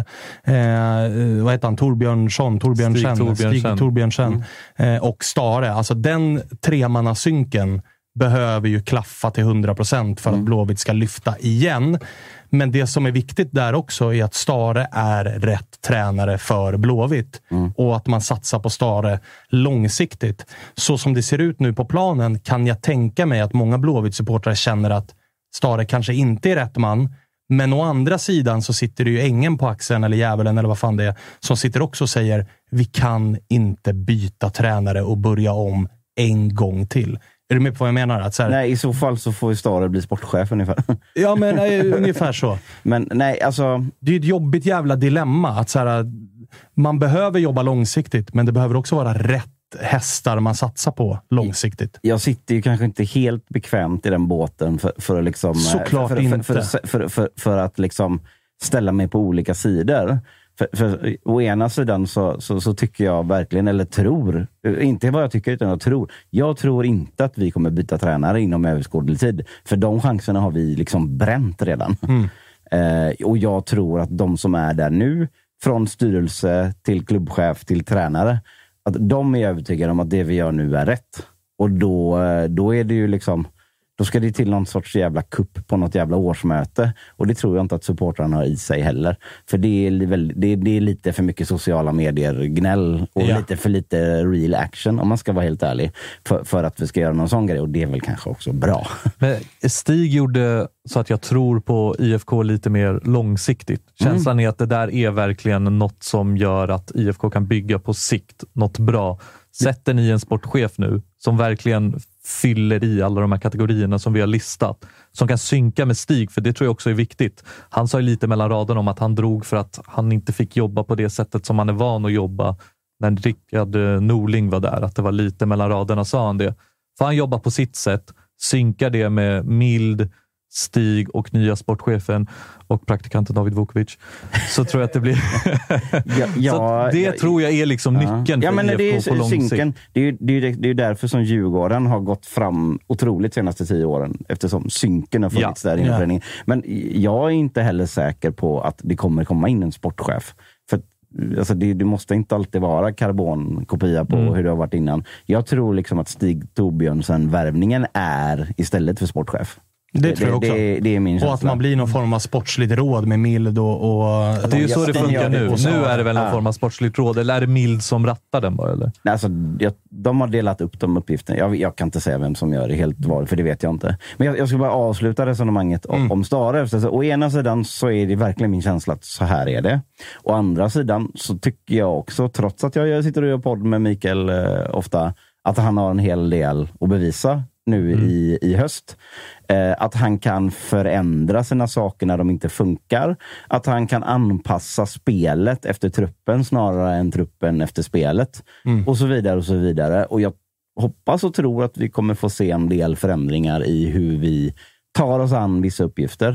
Eh, vad heter han? Torbjörnsson, Torbjörnsen, Stig Torbjörnsen, Stig Torbjörnsen mm. eh, och Stare. Alltså den tremannasynken behöver ju klaffa till hundra procent för att mm. Blåvitt ska lyfta igen. Men det som är viktigt där också är att Stare är rätt tränare för Blåvitt. Mm. Och att man satsar på Stare långsiktigt. Så som det ser ut nu på planen kan jag tänka mig att många Blåvitt-supportrar känner att Stare kanske inte är rätt man. Men å andra sidan så sitter det ju ängen på axeln eller djävulen eller vad fan det är. Som sitter också och säger vi kan inte byta tränare och börja om en gång till. Är du med på vad jag menar? Att så här... Nej, i så fall så får ju Stare bli sportchef ungefär. Ja, men nej, ungefär så. Men nej, alltså... Det är ett jobbigt jävla dilemma. Att så här, man behöver jobba långsiktigt, men det behöver också vara rätt hästar man satsar på långsiktigt. Jag sitter ju kanske inte helt bekvämt i den båten för, för att liksom... Såklart för, för, inte. För, för, för, för, för att liksom ställa mig på olika sidor. För, för å ena sidan så, så, så tycker jag verkligen, eller tror, inte vad jag tycker utan jag tror, jag tror inte att vi kommer byta tränare inom överskådlig tid. För de chanserna har vi liksom bränt redan. Mm. Eh, och jag tror att de som är där nu, från styrelse till klubbchef till tränare, att de är övertygade om att det vi gör nu är rätt. Och då, då är det ju liksom... Då ska det till någon sorts jävla kupp på något jävla årsmöte. Och det tror jag inte att supportrarna har i sig heller. För det är, väl, det, det är lite för mycket sociala medier gnäll. Och ja. lite för lite real action, om man ska vara helt ärlig. För, för att vi ska göra någon sån grej. Och det är väl kanske också bra. Men Stig gjorde så att jag tror på I F K lite mer långsiktigt. Känslan mm. är att det där är verkligen något som gör att I F K kan bygga på sikt något bra. Sätter ni en sportchef nu som verkligen fyller i alla de här kategorierna som vi har listat, som kan synka med Stig, för det tror jag också är viktigt. Han sa ju lite mellan raderna om att han drog för att han inte fick jobba på det sättet som han är van att jobba när Rickard Norling var där, att det var lite mellan raderna, sa han det. För han jobbar på sitt sätt, synkar det med Mild, Stig och nya sportchefen och praktikanten David Vukovic, så tror jag att det blir ja, ja, så det ja, tror jag är liksom ja. nyckeln ja, för men I F K det är, på lång synken. sikt. Det är ju det är, det är därför som Djurgården har gått fram otroligt senaste tio åren, eftersom synken har funnits ja. där i ja. föreningen. Men jag är inte heller säker på att det kommer komma in en sportchef. För alltså det, det måste inte alltid vara karbonkopia på mm. hur det har varit innan. Jag tror liksom att Stig Torbjörnsen-värvningen är istället för sportchef. Det tror jag också. Det, det är min känsla. Och att man blir någon form av sportsligt råd med Mild och... och det är ju så det funkar nu. Nu är det väl någon ja. form av sportsligt råd. Eller är det Mild som rattar den bara? Eller? Nej, alltså, jag, de har delat upp de uppgifterna. Jag, jag kan inte säga vem som gör det helt var, för det vet jag inte. Men jag, jag ska bara avsluta resonemanget om, mm. om Stare. Så, å ena sidan så är det verkligen min känsla att så här är det. Å andra sidan så tycker jag också, trots att jag, jag sitter och gör podd med Mikael eh, ofta, att han har en hel del att bevisa nu mm. i, i höst. Eh, att han kan förändra sina saker när de inte funkar. Att han kan anpassa spelet efter truppen snarare än truppen efter spelet. Mm. Och så vidare och så vidare. Och jag hoppas och tror att vi kommer få se en del förändringar i hur vi tar oss an vissa uppgifter.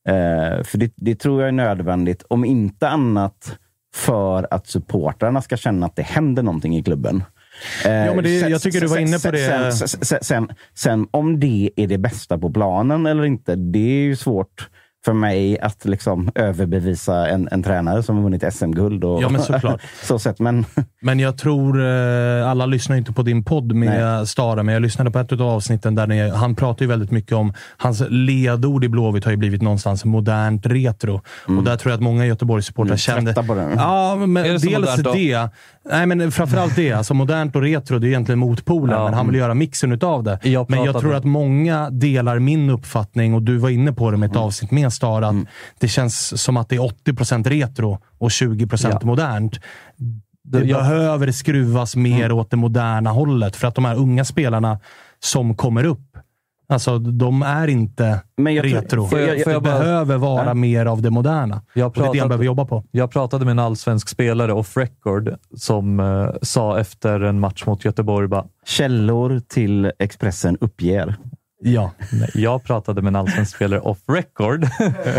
Eh, för det, det tror jag är nödvändigt. Om inte annat för att supportrarna ska känna att det händer någonting i klubben. Ja, men det, jag tycker du var inne på det. Sen, sen, sen, sen om det är det bästa på planen eller inte, det är ju svårt för mig att liksom överbevisa en, en tränare som har vunnit S M-guld. Och ja, men såklart. så sett, men... men jag tror, eh, alla lyssnar inte på din podd med Nej. Stara, men jag lyssnade på ett av avsnitten där ni, han pratar ju väldigt mycket om, hans ledord i Blåvitt har ju blivit någonstans modernt retro. Mm. Och där tror jag att många Göteborgssupportrar mm, kände... på det. Ja, men det dels det. Nej, men framförallt det. Alltså modernt och retro, det är egentligen motpolen, ja. Men han vill göra mixen utav det. Jag men jag tror att många delar min uppfattning, och du var inne på det med ett mm. avsnitt med Stara, att mm. det känns som att det är åttio procent retro och tjugo procent ja. Modernt. Det jag... behöver skruvas mer mm. åt det moderna hållet, för att de här unga spelarna som kommer upp, alltså de är inte men jag retro. Får jag, får jag det bara... behöver vara ja. Mer av det moderna. Jag pratade, och det är det jag behöver jobba på. Jag pratade med en allsvensk spelare off record som uh, sa efter en match mot Göteborg bara, källor till Expressen uppger. Ja, nej, jag pratade med en allsvensk spelare off record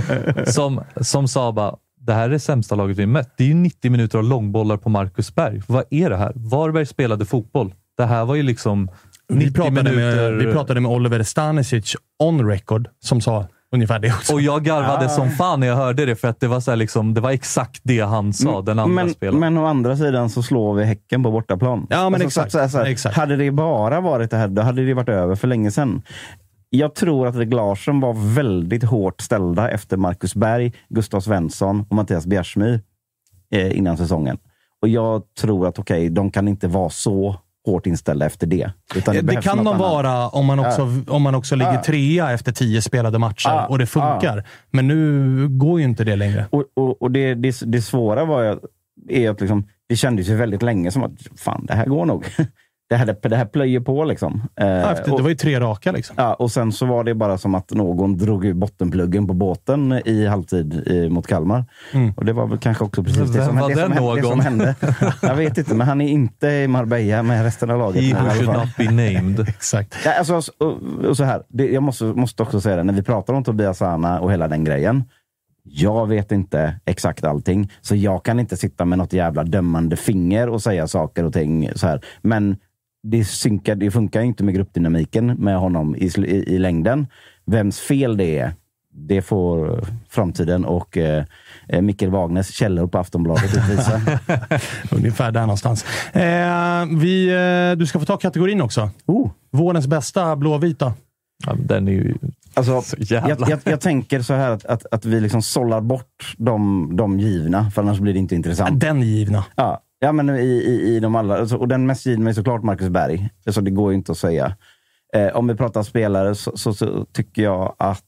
som, som sa bara, det här är det sämsta laget vi mött. Det är ju nittio minuter av långbollar på Marcus Berg. Vad är det här? Varberg spelade fotboll. Det här var ju liksom vi pratade, minuter... med, vi pratade med Oliver Stanisic on record som sa ungefär det också. Och jag garvade ah. som fan när jag hörde det, för att det var så här liksom, det var exakt det han sa, mm, den andra men, spelaren. Men å andra sidan så slår vi Häcken på bortaplan. Ja, men alltså, exakt, så, så, så, exakt. Hade det bara varit det här, då hade det varit över för länge sedan. Jag tror att Glarsen var väldigt hårt ställda efter Marcus Berg, Gustav Svensson och Mattias Bjärsmy eh, innan säsongen. Och jag tror att okej, okay, de kan inte vara så hårt inställda efter det. Utan det, det kan de annat. Vara om man också, ja. Om man också ligger ja. Trea efter tio spelade matcher ja. Och det funkar. Ja. Men nu går ju inte det längre. Och, och, och det, det, det svåra var ju, är att liksom, det kändes ju väldigt länge som att fan, det här går nog. Det här, det här plöjer på liksom. Ja, efter, och, det var ju tre raka liksom. Ja, och sen så var det bara som att någon drog ur bottenpluggen på båten i halvtid i, mot Kalmar. Mm. Och det var väl kanske också precis det som, det, som hände, det som hände. Jag vet inte, men han är inte i Marbella med resten av laget. He should not be named. Exakt. Ja, alltså, och, och så här, det, jag måste, måste också säga det, när vi pratar om Tobias Sana och hela den grejen. Jag vet inte exakt allting, så jag kan inte sitta med något jävla dömande finger och säga saker och ting så här. Men det, synkar, det funkar inte med gruppdynamiken med honom i, i, i längden. Vems fel det är, det får framtiden och eh, Mikkel Wagners källor på Aftonbladet utvisa. Ungefär där någonstans. Eh, vi, eh, du ska få ta kategorin också. Oh. Vårens bästa blåvita. Ja, den är ju alltså, jag, jag, jag tänker så här att, att, att vi liksom sållar bort de, de givna, för annars blir det inte intressant. Den givna. Ja. Ja, men i, i, i de alla. Alltså, och den mest givna är såklart Marcus Berg. Alltså, det går ju inte att säga. Eh, om vi pratar spelare så, så, så tycker jag att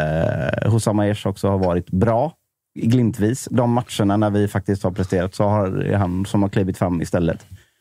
eh, Hussam Aiesh också har varit bra. Glimtvis. De matcherna när vi faktiskt har presterat så har han som har klivit fram istället.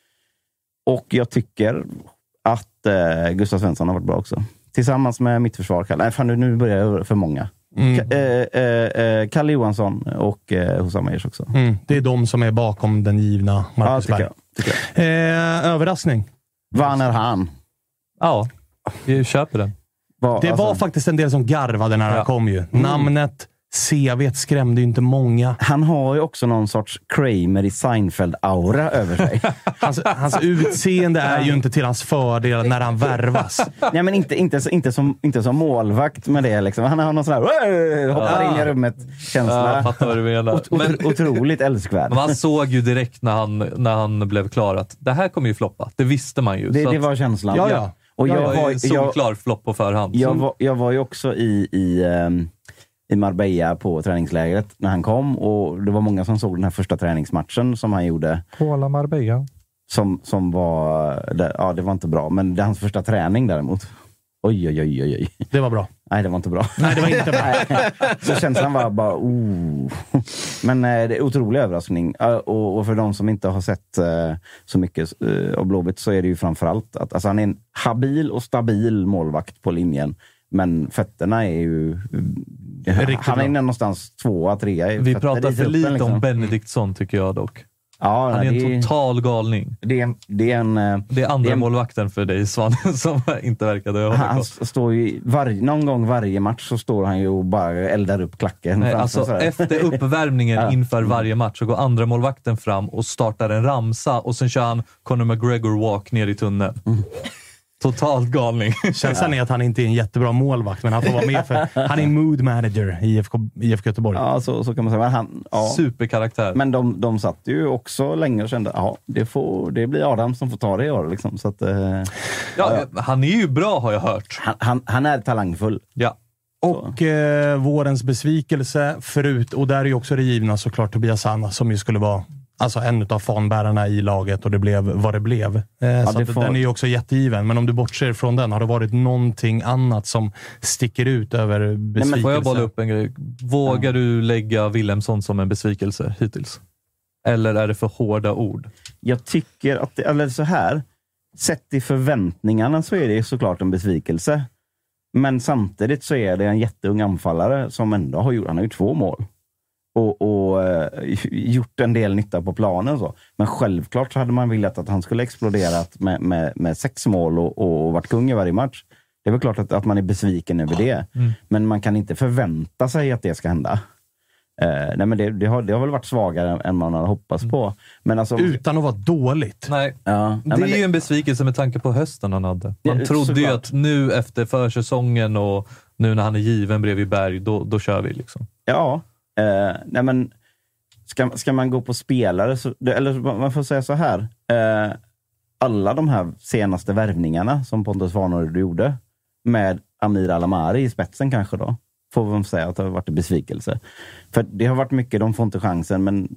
Och jag tycker att eh, Gustav Svensson har varit bra också. Tillsammans med mittförsvar. Nej, fan, nu börjar jag för många. Mm. K- eh, eh, Kalle Johansson och eh, Hussam Aiesh också. Mm. Det är de som är bakom den givna Marcus Berg. Ja, eh, överraskning. Vad är han? Ja, vi köper den. Va, det alltså... var faktiskt en del som garvade när ja. Han kom ju. Mm. Namnet, C V skrämde ju inte många. Han har ju också någon sorts Kramer i Seinfeld-aura över sig. hans, hans utseende är ju inte till hans fördel när han värvas. Nej, men inte, inte, inte, som, inte som målvakt med det. Liksom. Han har någon sån här hoppar ja. In i rummet-känsla. Ja, fattar vad du menar. Ot- ot- men, otroligt älskvärd. Man såg ju direkt när han, när han blev klar att det här kommer ju floppa. Det visste man ju. Det, så det att, var känslan. Ja, ja. Och jag, jag var ju solklar jag, flopp på förhand. Jag var, jag var ju också i... i um, i Marbella på träningslägret när han kom, och det var många som såg den här första träningsmatchen som han gjorde. Kola Marbella. Som, som var, ja, det var inte bra, men det är hans första träning däremot. Oj, oj, oj, oj. Det var bra. Nej, det var inte bra. Nej, det var inte bra. Så känslan var bara, oh. Men eh, det är otrolig överraskning. Uh, och, och för de som inte har sett uh, så mycket uh, av Blåvitt så är det ju framförallt att alltså, han är en habil och stabil målvakt på linjen. Men fötterna är ju... Är han är inne någonstans tvåa, trea. Vi pratar för lite liksom. Om Benediktsson tycker jag dock. Ja, han är det, en total galning. Det är, det är en... Det är andra det är, målvakten för dig, Svan, som inte verkade. Han, han står ju varje, någon gång varje match så står han ju och bara eldar upp klacken. Nej, alltså, efter uppvärmningen ja. inför varje match så går andra målvakten fram och startar en ramsa och sen kör han Conor McGregor walk ner i tunneln. Mm. Totalt galning. Känslan är att han inte är en jättebra målvakt, men han får vara med för han är mood manager i I F K, I F K Göteborg. Ja, så, så kan man säga. Men han, ja. Superkaraktär. Men de, de satt ju också länge och kände ja, det, får, det blir Adam som får ta det i år. Liksom. Så att, eh, ja, ja, han är ju bra har jag hört. Han, han, han är talangfull. Ja. Och eh, vårens besvikelse förut, och där är ju också det givna såklart Tobias Sana som ju skulle vara alltså en av fanbärarna i laget och det blev vad det blev. Eh, ja, så det får... Den är ju också jättegiven. Men om du bortser från den, har det varit någonting annat som sticker ut över besvikelse? Nej, men får jag bolla upp en grej? Vågar ja. du lägga Wilhelmsson som en besvikelse hittills? Eller är det för hårda ord? Jag tycker att det, eller så här, sett i förväntningarna så är det såklart en besvikelse. Men samtidigt så är det en jätteung anfallare som ändå har gjort, han har ju två mål. Och, och uh, gjort en del nytta på planen och så. Men självklart så hade man velat att han skulle exploderat med, med, med sex mål och, och varit kung i varje match. Det är väl klart att, att man är besviken över det. Mm. Men man kan inte förvänta sig att det ska hända. Uh, nej men det, det, har, det har väl varit svagare än man hade hoppats mm. på. Men alltså, utan att vara dåligt. Nej, ja, det är det, ju en besvikelse med tanke på hösten han hade. Man det, trodde ju att nu efter försäsongen och nu när han är given bredvid Berg, då, då kör vi liksom. Ja. Uh, nej men ska, ska man gå på spelare så, eller man får säga så här uh, alla de här senaste värvningarna som Pontus Svanerud gjorde med Amir Alamari i spetsen kanske då får man säga att det har varit en besvikelse, för det har varit mycket, de får inte chansen, men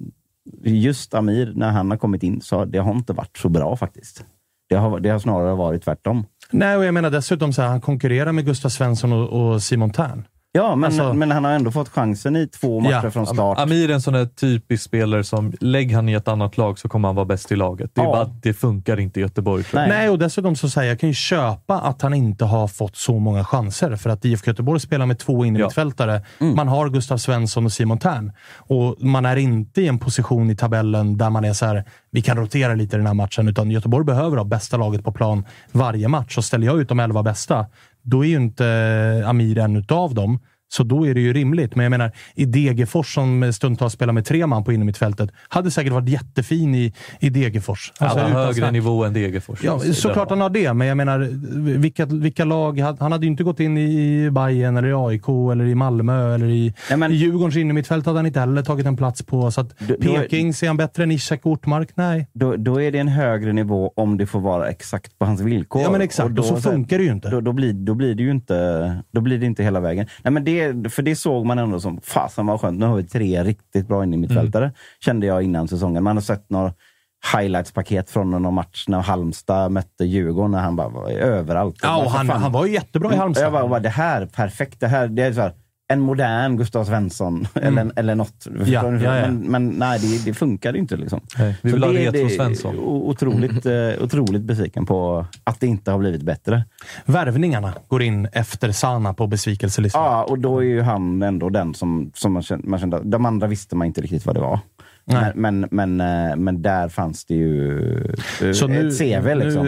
just Amir när han har kommit in så det har inte varit så bra faktiskt. Det har, det har snarare varit tvärtom. Nej, och jag menar dessutom så här, han konkurrerar med Gustav Svensson och, och Simon Tern. Ja, men, alltså, men han har ändå fått chansen i två matcher ja, från start. Amir är en sån där typisk spelare som, lägg han i ett annat lag så kommer han vara bäst i laget. Det är ja. bara att det funkar inte i Göteborg. Nej. Nej, och dessutom så säger jag, jag kan ju köpa att han inte har fått så många chanser. För att I F K Göteborg spelar med två innermittfältare. Ja. Mm. Man har Gustav Svensson och Simon Tern. Och man är inte i en position i tabellen där man är så här, vi kan rotera lite i den här matchen. Utan Göteborg behöver ha bästa laget på plan varje match. Och ställer jag ut de elva bästa, då är ju inte Amir en utav dem. Så då är det ju rimligt. Men jag menar, i Degerfors som stundtals spelar med tre man på innermittfältet hade säkert varit jättefin i, i Degerfors. Alltså, ja, högre snack. Nivå än Degerfors. Ja, såklart han har det. Men jag menar, vilka, vilka lag... Han hade ju inte gått in i Bayern eller i A I K eller i Malmö eller i, ja, men, i Djurgårdens innermittfält hade han inte heller tagit en plats på. Så att då, Peking ser han bättre än Ishak Ortmark? Nej. Då, då är det en högre nivå om det får vara exakt på hans villkor. Ja, men exakt. Och, då, och så funkar det ju inte. Då, då, blir, då blir det ju inte... Då blir det inte hela vägen. Nej, men det för det såg man ändå som, fasen vad skönt, nu har vi tre riktigt bra in i mittfältare. Mm. Kände jag innan säsongen. Man har sett några highlights-paket från någon match när Halmstad mötte Djurgården, när han bara var överallt. Ja, och han, han var ju jättebra i Halmstad. Jag bara, bara, det här, perfekt, det här, det är så här, en modern Gustav Svensson mm. eller, eller något. Ja, ja, ja. Men, men nej, det, det funkar inte liksom. Nej, vi vill ha retro Svensson. Otroligt, mm. otroligt besviken på att det inte har blivit bättre. Värvningarna går in efter Sana på besvikelselistan. Ja, och då är ju han ändå den som, som man, kände, man kände. De andra visste man inte riktigt vad det var. Men, men, men, men där fanns det ju så ett nu, C V liksom.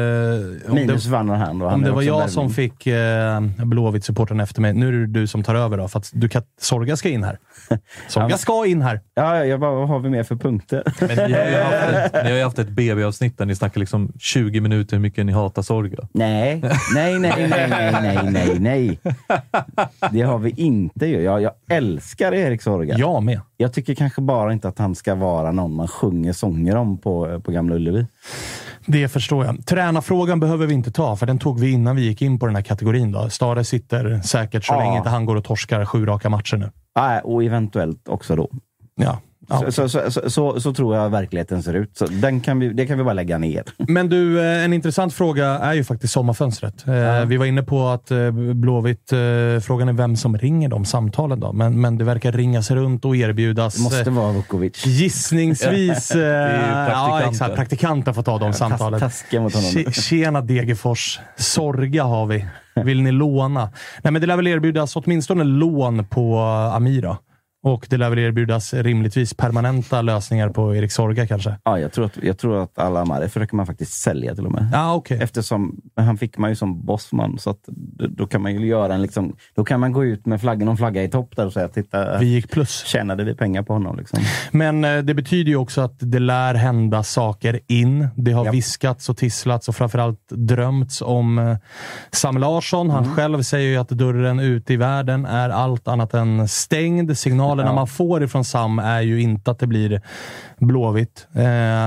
Nu, eh, Minus vann han. Om det var jag värvning. som fick eh, Blåvitt-supporten efter mig. Nu är det du som tar över då. För att du kan, Sorga ska in här. Sorga ja, ska in här. Ja, jag bara, vad har vi mer för punkter? Men ni har ju haft ett, ni har ju haft ett B B-avsnitt där ni snackar liksom tjugo minuter hur mycket ni hatar Sorga. Nej, nej, nej, nej, nej, nej, nej. Det har vi inte ju. Jag, jag älskar Erik Sorga. Jag med. Jag tycker kanske bara inte att han ska vara någon man sjunger sånger om på, på Gamla Ullevi. Det förstår jag. Tränarfrågan behöver vi inte ta, för den tog vi innan vi gick in på den här kategorin då. Stare sitter säkert så ja. länge inte han går och torskar sju raka matcher nu. Ja, och eventuellt också då. Ja. Ja. Så, så, så, så, så tror jag verkligheten ser ut. Så den kan vi, det kan vi bara lägga ner. Men du, en intressant fråga är ju faktiskt sommarfönstret. Ja. Vi var inne på att Blåvitt, frågan är vem som ringer de samtalen då. Men, men det verkar ringas runt och erbjudas. Det måste vara Vukovic. Gissningsvis. Det är ja, exakt. Praktikanten får ta de ja, samtalen. Taskiga mot honom. Tjena Degerfors. Sorga har vi. Vill ni låna? Nej, men det lär väl erbjudas åtminstone lån på Amira. Och det lär väl erbjudas rimligtvis permanenta lösningar på Erik Sorga kanske? Ja, jag tror att, jag tror att alla Amare försöker man faktiskt sälja till och med. Ah, okay. Eftersom han fick man ju som bossman, så att då kan man ju göra en liksom, då kan man gå ut med flaggan och flagga i topp där och säga, titta, vi gick plus. Tjänade vi pengar på honom liksom. Men eh, det betyder ju också att det lär hända saker in. Det har ja. viskats och tisslats och framförallt drömts om eh, Sam Larsson. Han mm. själv säger ju att dörren ut i världen är allt annat än stängd. Signalerna ja. man får ifrån Sam är ju inte att det blir Blåvitt. Eh,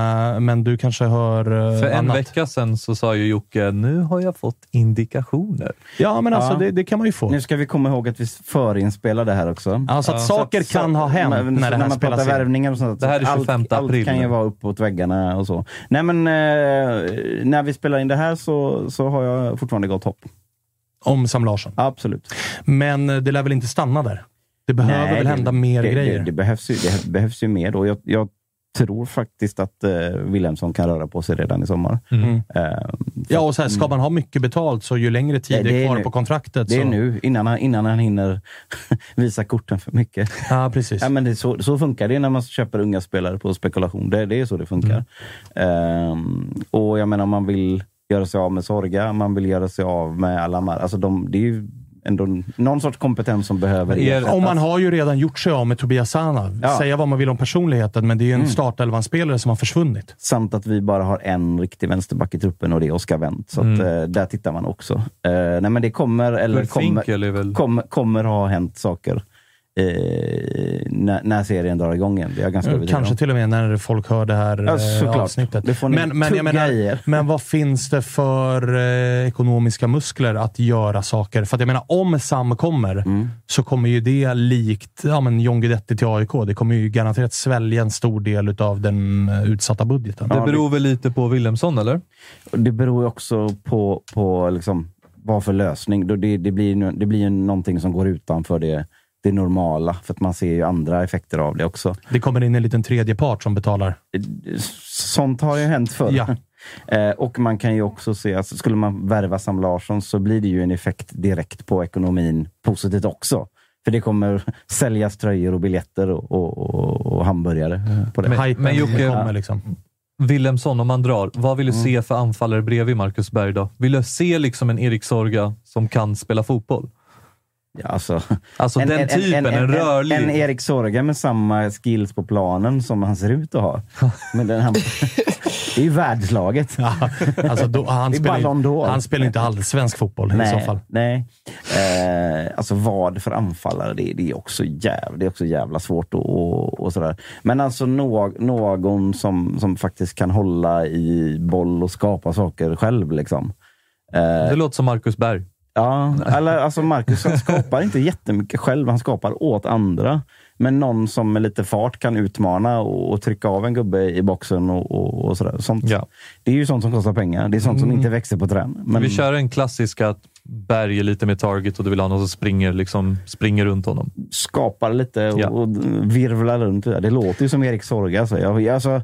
men du kanske hör eh, För en annat. vecka sedan så sa ju Jocke, nu har jag fått indikationer. Ja, men alltså ja. Det, det kan man ju få. Nu ska vi komma ihåg att vi förinspelar det här också. Alltså att ja. saker så att, kan så, ha hänt men, när det här spelas in. Värvningar och sånt. Det här är tjugofemte allt, april. Allt kan ju vara uppåt väggarna och så. Nej, men eh, när vi spelar in det här så, så har jag fortfarande gått hopp. Om Sam Larsson? Absolut. Men det lär väl inte stanna där? Det behöver Nej, väl hända det, mer det, grejer? Det, det, behövs ju, det behövs ju mer. Och jag, jag tror faktiskt att uh, Wilhelmsson kan röra på sig redan i sommar. Mm. Uh, ja, och så här, ska man ha mycket betalt så ju längre tid det, det är kvar nu, på kontraktet. Det så... är nu, innan han, innan han hinner visa korten för mycket. Ja, precis. Ja, men det, så, så funkar det när man köper unga spelare på spekulation. Det, det är så det funkar. Mm. Um, och jag menar, om man vill göra sig av med Sorga, man vill göra sig av med alla mar- alltså de, det är ju ändå någon sorts kompetens som behöver ersättas. Och man har ju redan gjort sig av med Tobias Sana. Ja. Säga vad man vill om personligheten, men det är ju en mm. startelvan-spelare som har försvunnit. Samt att vi bara har en riktig vänsterback i truppen och det är Oskar Wendt. Så mm. att, uh, där tittar man också. Uh, nej, men det kommer, eller kommer, väl... kommer, kommer ha hänt saker Eh, när, när serien drar igång igen. Det är jag ganska mm, kanske till och med när folk hör det här ja, eh, avsnittet. Det får ni men, men, jag menar, men vad finns det för eh, ekonomiska muskler att göra saker? För att jag menar, om Sam kommer mm. så kommer ju det likt ja, men John Guidetti till A I K. Det kommer ju garanterat svälja en stor del av den uh, utsatta budgeten. Det beror väl lite på Wilhelmsson, eller? Det beror också på, på liksom, vad för lösning. Det, det blir, det blir ju någonting som går utanför det det normala, för att man ser ju andra effekter av det också. Det kommer in en liten tredje part som betalar. Sånt har ju hänt förr. Ja. eh, och man kan ju också se, alltså, skulle man värva Sam Larsson så blir det ju en effekt direkt på ekonomin positivt också. För det kommer säljas tröjor och biljetter och, och, och, och hamburgare på det. Men, men Jocke, kommer liksom. Wilhelmsson, om man drar, vad vill du mm. se för anfallare bredvid Marcus Berg då? Vill du se liksom en Erik Sorga som kan spela fotboll? Ja, alltså, alltså en, den typen, en, en, en rörlig... En, en Erik Sorga med samma skills på planen som han ser ut att ha. Men den, han, det är ju världslaget. Ja, alltså då, han, spelar, han spelar inte allsvensk fotboll nej, i så fall. Nej. Eh, alltså vad för anfallare, det, det, är, också jävla, det är också jävla svårt och, och, och sådär. Men alltså no, någon som, som faktiskt kan hålla i boll och skapa saker själv. Liksom. Eh, det låter som Marcus Berg. Ja, eller alltså Marcus han skapar inte jättemycket själv, han skapar åt andra. Men någon som med lite fart kan utmana och, och trycka av en gubbe i boxen och, och, och sådär. Sånt, ja. Det är ju sånt som kostar pengar. Det är sånt som inte växer på trän. Men... Vi kör en klassisk att Berg är lite med target och du vill ha någon som springer, liksom, springer runt honom. Skapar lite och, ja. och virvlar runt. Det låter ju som Erik Sorga. Alltså. Jag, alltså,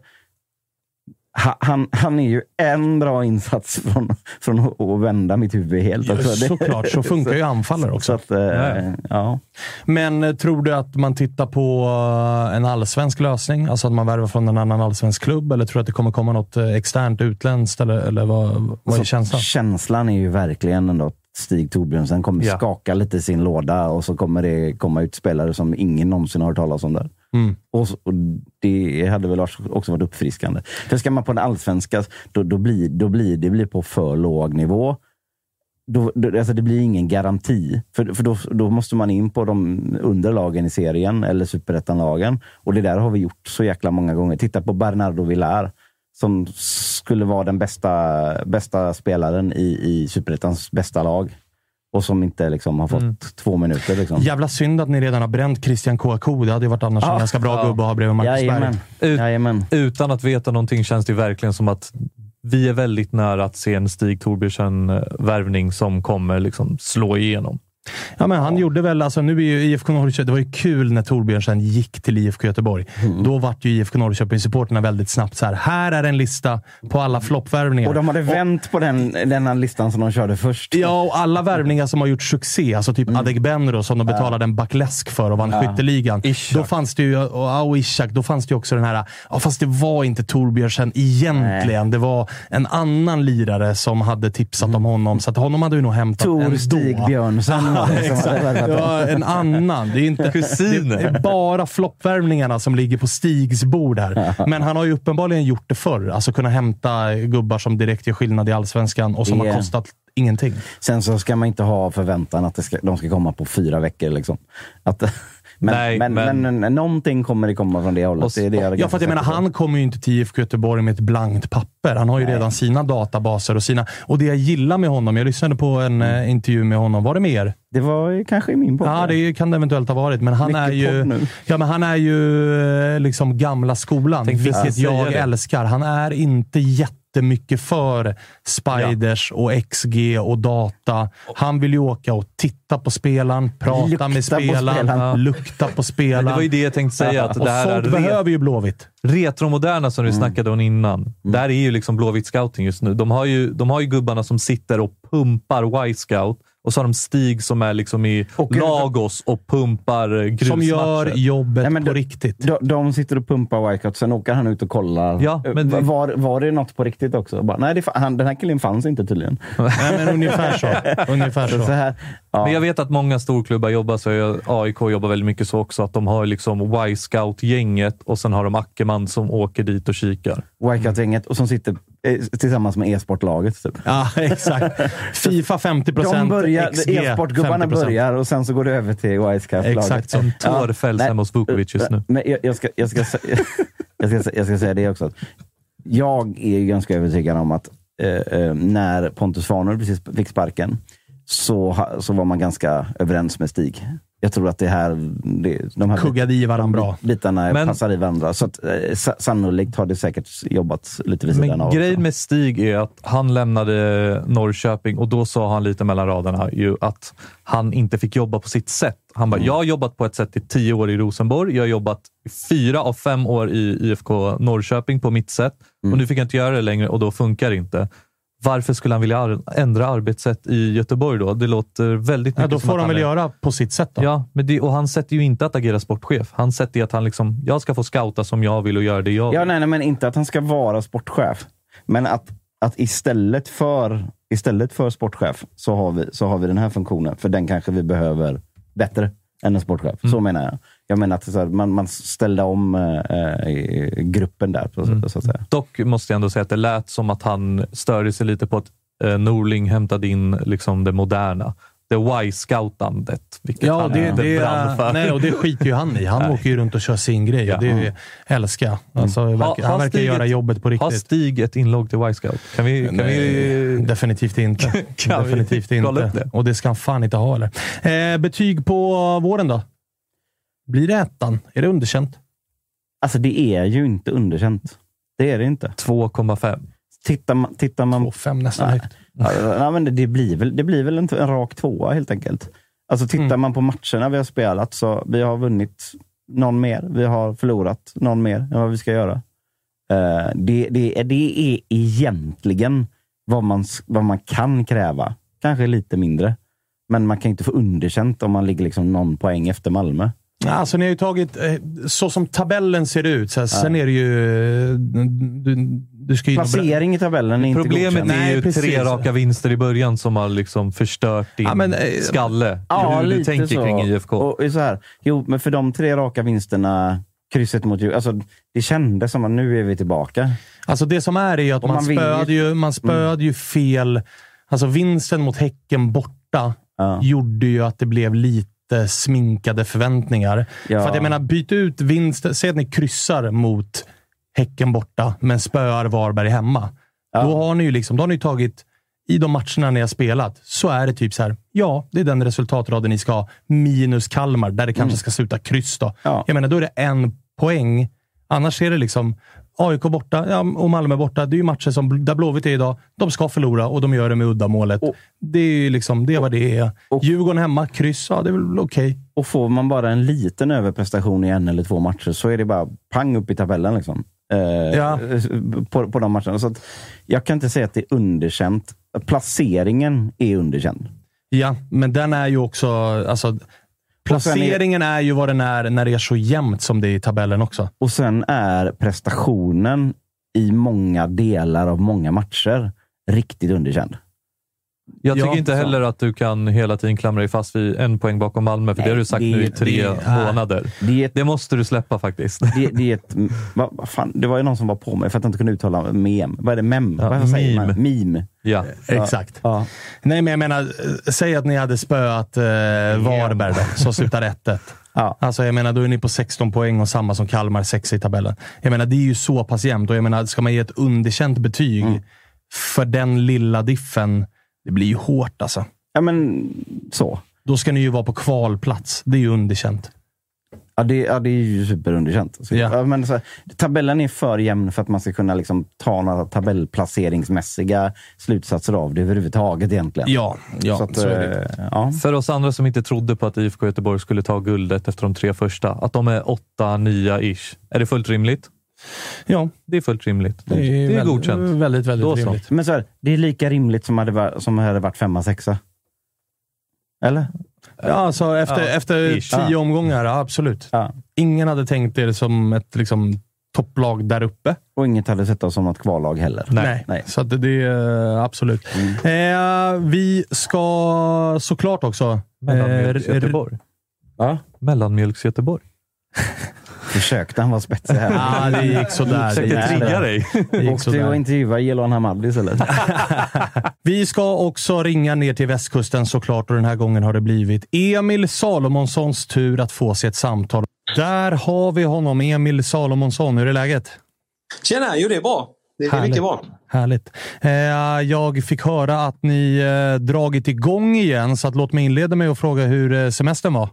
Han, han är ju en bra insats från, från att vända mitt huvud helt. Också. Ja, såklart, så funkar ju anfallare också. Så att, eh, ja. Men tror du att man tittar på en allsvensk lösning? Alltså att man värvar från en annan allsvensk klubb? Eller tror du att det kommer komma något externt, utländskt? Eller, eller vad, vad är känslan? Känslan är ju verkligen ändå att Stig Torbjörnsen kommer ja. skaka lite i sin låda och så kommer det komma ut spelare som ingen någonsin har hört talas om där. Mm. Och, och det hade väl också varit uppfriskande. För ska man på den allsvenska då, då, blir, då blir det blir på för låg nivå. Då, då, alltså det blir ingen garanti. För, för då, då måste man in på de underlagen i serien eller superettanlagen. Och det där har vi gjort så jäkla många gånger. Titta på Bernardo Villar som skulle vara den bästa, bästa spelaren i, i superettans bästa lag. Och som inte liksom har fått mm. två minuter. Liksom. Jävla synd att ni redan har bränt Christian Kouakou. Det hade varit annars ah, en ganska bra ja. gubbe att ha bredvid Marcus Berg. Ut, utan att veta någonting känns det verkligen som att vi är väldigt nära att se en Stig Torbjörsen-värvning som kommer liksom slå igenom. Ja, men han ja. gjorde väl, alltså nu är ju I F K Norrköping, det var ju kul när Torbjörnsen gick till I F K Göteborg. Mm. Då var ju I F K Norrköping-supporterna väldigt snabbt så här, här är en lista på alla floppvärvningar. Och de hade vänt och, på den, den listan som de körde först. Ja, och alla värvningar som har gjort succé, alltså typ mm. Adegbenro som de betalade ja. en backläsk för och vann ja. skytteligan. Ishak. Då fanns det ju, och, och Ishak, då fanns det ju också den här, ja, fast det var inte Torbjörnsen egentligen. Nej. Det var en annan lirare som hade tipsat mm. om honom, så att honom hade ju nog hämtat Tor ändå. Stig Björnsson. Det var en annan. Det är, inte, det är bara floppvärvningarna som ligger på Stigs bord här. Men han har ju uppenbarligen gjort det förr. Alltså kunna hämta gubbar som direkt gör skillnad i Allsvenskan och som yeah. har kostat ingenting. Sen så ska man inte ha förväntan att det ska, de ska komma på fyra veckor. Liksom. Att, men, Nej, men, men, men någonting kommer det komma från det hållet. Det är det jag ja, för att jag menar, han kommer ju inte till I F K Göteborg med ett blankt papper. Han har ju Nej. redan sina databaser och sina... Och det jag gillar med honom, jag lyssnade på en mm. eh, intervju med honom. Var det mer? Det var kanske i min podd. Ja, det kan det eventuellt ha varit. Men han Mycket är ju... Ja, men han är ju liksom gamla skolan. Tänk vilket jag älskar. Han är inte jätte mycket för spiders ja. och X G och data. Han vill ju åka och titta på spelaren, prata lukta med spelaren, ja. lukta på spelaren. Det var ju det jag tänkte säga. Att och det här sånt är behöver ju Blåvitt. Retromoderna som du mm. snackade om innan. Mm. Där är ju liksom Blåvitt scouting just nu. De har ju, de har ju gubbarna som sitter och pumpar Y-scout. Och så har de Stig som är liksom i och Lagos och pumpar grusmatcher. Som gör jobbet Nej, men på de, riktigt. De, de sitter och pumpar Whitecout, sen åker han ut och kollar. Ja, men det... var, var det något på riktigt också? Bara, nej, det, han, den här killen fanns inte tydligen. Nej, men ungefär så. Ungefär så. så här, ja. Men jag vet att många storklubbar jobbar så. A I K jobbar väldigt mycket så också. Att de har liksom Y-scout-gänget och sen har de Ackerman som åker dit och kikar. Y-scout-gänget och som sitter tillsammans med e-sportlaget typ. Ja, exakt. FIFA femtio procent. De börjar, e-sportgubbarna börjar och sen så går det över till Y-scout-laget. Exakt. Som tårfälls hemma hos Vukovic just nu. Men jag, jag, ska, jag, ska, jag, ska, jag ska säga det också. Jag är ju ganska övertygad om att eh, när Pontus Farner precis fick sparken så, så var man ganska överens med Stig. Jag tror att det här det, de här kuggade i varandra bra. Bitarna men, passar i varandra. Så att, eh, sannolikt har det säkert jobbat lite vid sidan men av. Men grejen med Stig är att han lämnade Norrköping och då sa han lite mellan raderna ju att han inte fick jobba på sitt sätt. Han bara, mm. jag har jobbat på ett sätt i tio år i Rosenborg. Jag har jobbat fyra av fem år i I F K Norrköping på mitt sätt. Mm. Och nu fick jag inte göra det längre och då funkar det inte. Varför skulle han vilja ändra arbetssätt i Göteborg då? Det låter väldigt mycket. Ja, då får de väl är... göra på sitt sätt då. Ja, men det, och han sätter ju inte att agera sportchef. Han sätter ju att han liksom, jag ska få scouta som jag vill och göra det jag vill. Ja, nej, nej, men inte att han ska vara sportchef. Men att, att istället för istället för sportchef så har vi, så har vi den här funktionen. För den kanske vi behöver bättre än en sportchef. Mm. Så menar jag. Jag menar att så här, man, man ställde om äh, gruppen där. På, mm. så att säga. Dock måste jag ändå säga att det lät som att han störde sig lite på att äh, Norling hämtade in liksom det moderna. Det Y-scoutandet. Ja, han det, det, är, nej, och det skiter ju han i. Han nej. åker ju runt och kör sin grej. Ja. Och det är, älskar jag. Alltså, mm. verkar, han verkar göra ett, jobbet på riktigt. Har Stig ett inlogg till Y-scout? Kan vi, kan nej, vi... Definitivt inte. kan definitivt vi inte. Det? Och det ska han fan inte ha. Eller? Eh, betyg på våren då? Blir det ettan? Är det underkänt? Alltså det är ju inte underkänt. Det är det inte. två komma fem. Tittar man... Tittar man två komma fem nästan nej. högt. Ja, ja, men det blir väl, det blir väl en, en rak tvåa helt enkelt. Alltså tittar mm. man på matcherna vi har spelat så vi har vunnit någon mer. Vi har förlorat någon mer än vad vi ska göra. Uh, det, det, det är egentligen vad man, vad man kan kräva. Kanske lite mindre. Men man kan inte få underkänt om man ligger liksom någon poäng efter Malmö. Alltså ni har ju tagit, så som tabellen ser ut, så här, ja. sen är det ju... Du, du ska ju placering i tabellen är inte problemet godkänd. är ju Nej, precis. tre raka vinster i början som har liksom förstört din ja, men, skalle. Ja, hur lite du tänker så. Kring I F K. Och så här, jo, men för de tre raka vinsterna, krysset mot ju, alltså det kändes som att nu är vi tillbaka. Alltså det som är är ju att man, man spöade ju, man spöade mm. ju fel. Alltså vinsten mot Häcken borta ja. gjorde ju att det blev lite sminkade förväntningar. Ja. För att jag menar, byt ut vinst. Säg att ni kryssar mot Häcken borta men spöar Varberg hemma. Ja. Då har ni ju liksom, då har ni tagit i de matcherna ni har spelat, så är det typ så här, ja, det är den resultatraden ni ska ha, minus Kalmar, där det kanske mm. ska sluta kryss då. Ja. Jag menar, då är det en poäng. Annars är det liksom A I K borta ja, och Malmö borta. Det är ju matcher som där Blåvitt är idag. De ska förlora och de gör det med uddamålet. Och, det är ju liksom, det är vad det är. Och, Djurgården hemma, kryss, ja det är väl okej. Okay. Och får man bara en liten överprestation i en eller två matcher så är det bara pang upp i tabellen liksom. Eh, ja. på, på de matcherna. Så att jag kan inte säga att det är underkänt. Placeringen är underkänd. Ja, men den är ju också... Alltså, placeringen är... är ju vad den är när det är så jämnt som det är i tabellen också. Och sen är prestationen i många delar av många matcher riktigt underkänd. Jag tycker ja, inte heller att du kan hela tiden klamra dig fast vid en poäng bakom Malmö, för Nej, det har du sagt det, nu i tre det, månader. Det, ett, det måste du släppa faktiskt. Det, det, är ett, vad, vad fan, det var ju någon som var på mig för att jag inte kunde uttala mem. Vad är det? Mem? Ja, vad säger man? Meme. Ja, ja, exakt. Ja. Nej, men jag menar, säg att ni hade spöat eh, Varberg då, så slutar ett ett. Ja. Alltså jag menar, då är ni på sexton poäng och samma som Kalmar, sex i tabellen. Jag menar, det är ju så pass jämnt och jag menar, ska man ge ett underkänt betyg mm. för den lilla diffen, det blir ju hårt alltså. Ja, men så. Då ska ni ju vara på kvalplats. Det är ju underkänt. Ja, det, ja, det är ju superunderkänt. Så, yeah. ja, men så här, tabellen är för jämn för att man ska kunna liksom ta några tabellplaceringsmässiga slutsatser av det överhuvudtaget egentligen. Ja, ja, så att, så är det. Ja. För oss andra som inte trodde på att I F K Göteborg skulle ta guldet efter de tre första, att de är åtta, nia ish. Är det fullt rimligt? Ja, det är fullt rimligt. Det är, det är väldigt, godkänt. Väldigt, väldigt Då rimligt. Så. Men så här, det är lika rimligt som hade varit, som hade varit femma, sexa. Eller? Ja, alltså efter, ja, efter tio ja. omgångar, ja, absolut. Ja. Ingen hade tänkt det som ett liksom, topplag där uppe. Och inget hade sett oss som något kvallag heller. Nej, Nej. Nej. Så att det är absolut. Mm. Eh, vi ska såklart också... Mellanmjölks Göteborg. Ja? Mellanmjölks Göteborg. Försökte han vara spetsig här. Ja, det gick sådär. Försökte trigga dig. Och du och intervjua Jelon Hamad istället. Vi ska också ringa ner till västkusten såklart och den här gången har det blivit Emil Salomonssons tur att få sig ett samtal. Där har vi honom, Emil Salomonsson. Hur är läget? Tjena, jo det är bra. Det är mycket bra. Härligt. Eh, jag fick höra att ni eh, dragit igång igen så att låt mig inleda med att fråga hur eh, semestern var.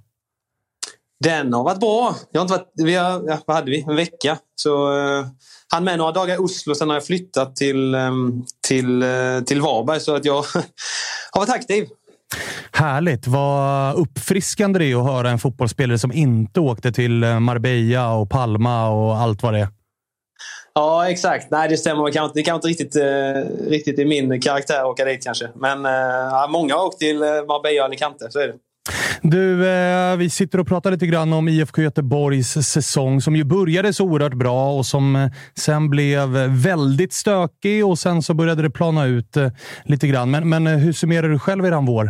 Den har varit bra. Jag har inte varit, vi har, ja, vad hade vi? En vecka. Så uh, han med några dagar i Oslo, sen har jag flyttat till, um, till, uh, till Varberg så att jag har varit aktiv. Härligt. Vad uppfriskande det är att höra en fotbollsspelare som inte åkte till Marbella och Palma och allt vad det är. Ja, exakt. Nej, det stämmer. Det kan inte riktigt, uh, riktigt i min karaktär åka dit kanske. Men uh, många har åkt till Marbella och Alicante, så är det. Du, eh, vi sitter och pratar lite grann om I F K Göteborgs säsong som ju började så oerhört bra och som eh, sen blev väldigt stökig och sen så började det plana ut eh, lite grann. Men, men hur summerar du själv eran vår?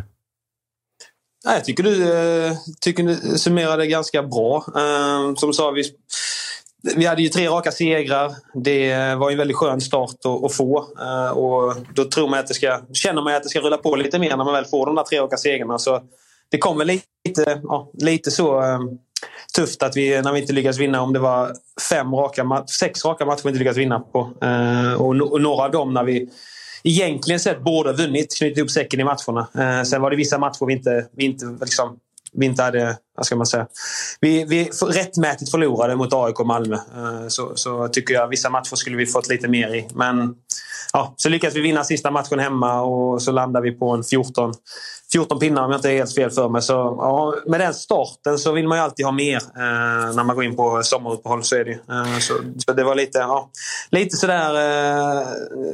Ja, jag tycker du, eh, tycker du summerade ganska bra. Eh, som sa, vi, vi hade ju tre raka segrar. Det var en väldigt skön start att, att få. Eh, och då tror man att det ska, känner man att det ska rulla på lite mer när man väl får de där tre raka segrarna. Så det kommer lite, ja, lite så um, tufft att vi, när vi inte lyckas vinna, om det var fem raka, sex raka matcher vi inte lyckas vinna på. Uh, och, no, och några av dem när vi egentligen sett borde ha vunnit, knutit upp säcken i matcherna. Uh, sen var det vissa matcher vi inte, vi inte, liksom, vi inte hade, vad ska man säga, vi, vi rättmätigt förlorade mot A I K och Malmö. Uh, så, så tycker jag vissa matcher skulle vi fått lite mer i. Men ja, så lyckas vi vinna sista matchen hemma och så landar vi på en fjorton pinnar om jag inte är helt fel för mig. Så ja, med den starten så vill man ju alltid ha mer eh, när man går in på sommaruppehåll, så är det eh, så, så det var lite ja, lite sådär eh,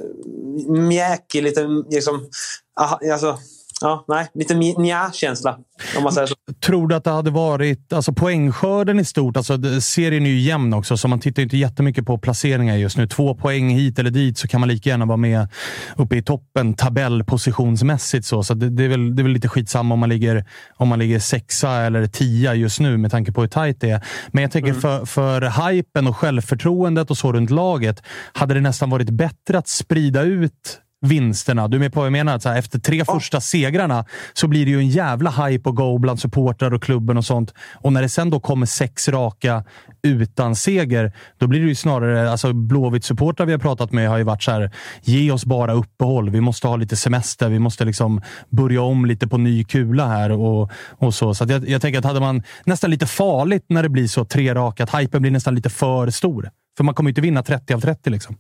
mjäkig, lite liksom aha, alltså ja, nej, lite nja-känsla om man säger så. Tror du att det hade varit alltså poängskörden i stort, alltså serien är ju jämn också så man tittar inte jättemycket på placeringar just nu. Två poäng hit eller dit så kan man lika gärna vara med uppe i toppen tabellpositionsmässigt så, så det, det, är väl, det är väl lite skitsamma om man ligger om man ligger sexa eller tia just nu med tanke på hur tajt det är. Men jag tänker mm. för, för hypen och självförtroendet och så runt laget hade det nästan varit bättre att sprida ut vinsterna. Du är med på vad jag menar? Att så här, efter tre ja. första segrarna så blir det ju en jävla hype och go bland supportrar och klubben och sånt. Och när det sen då kommer sex raka utan seger, då blir det ju snarare, alltså Blåvitt-supportrar vi har pratat med har ju varit så här, ge oss bara uppehåll. Vi måste ha lite semester. Vi måste liksom börja om lite på ny kula här och, och så. Så att jag, jag tänker att hade man nästan lite farligt när det blir så tre raka, att hypen blir nästan lite för stor. För man kommer ju inte vinna trettio av trettio liksom.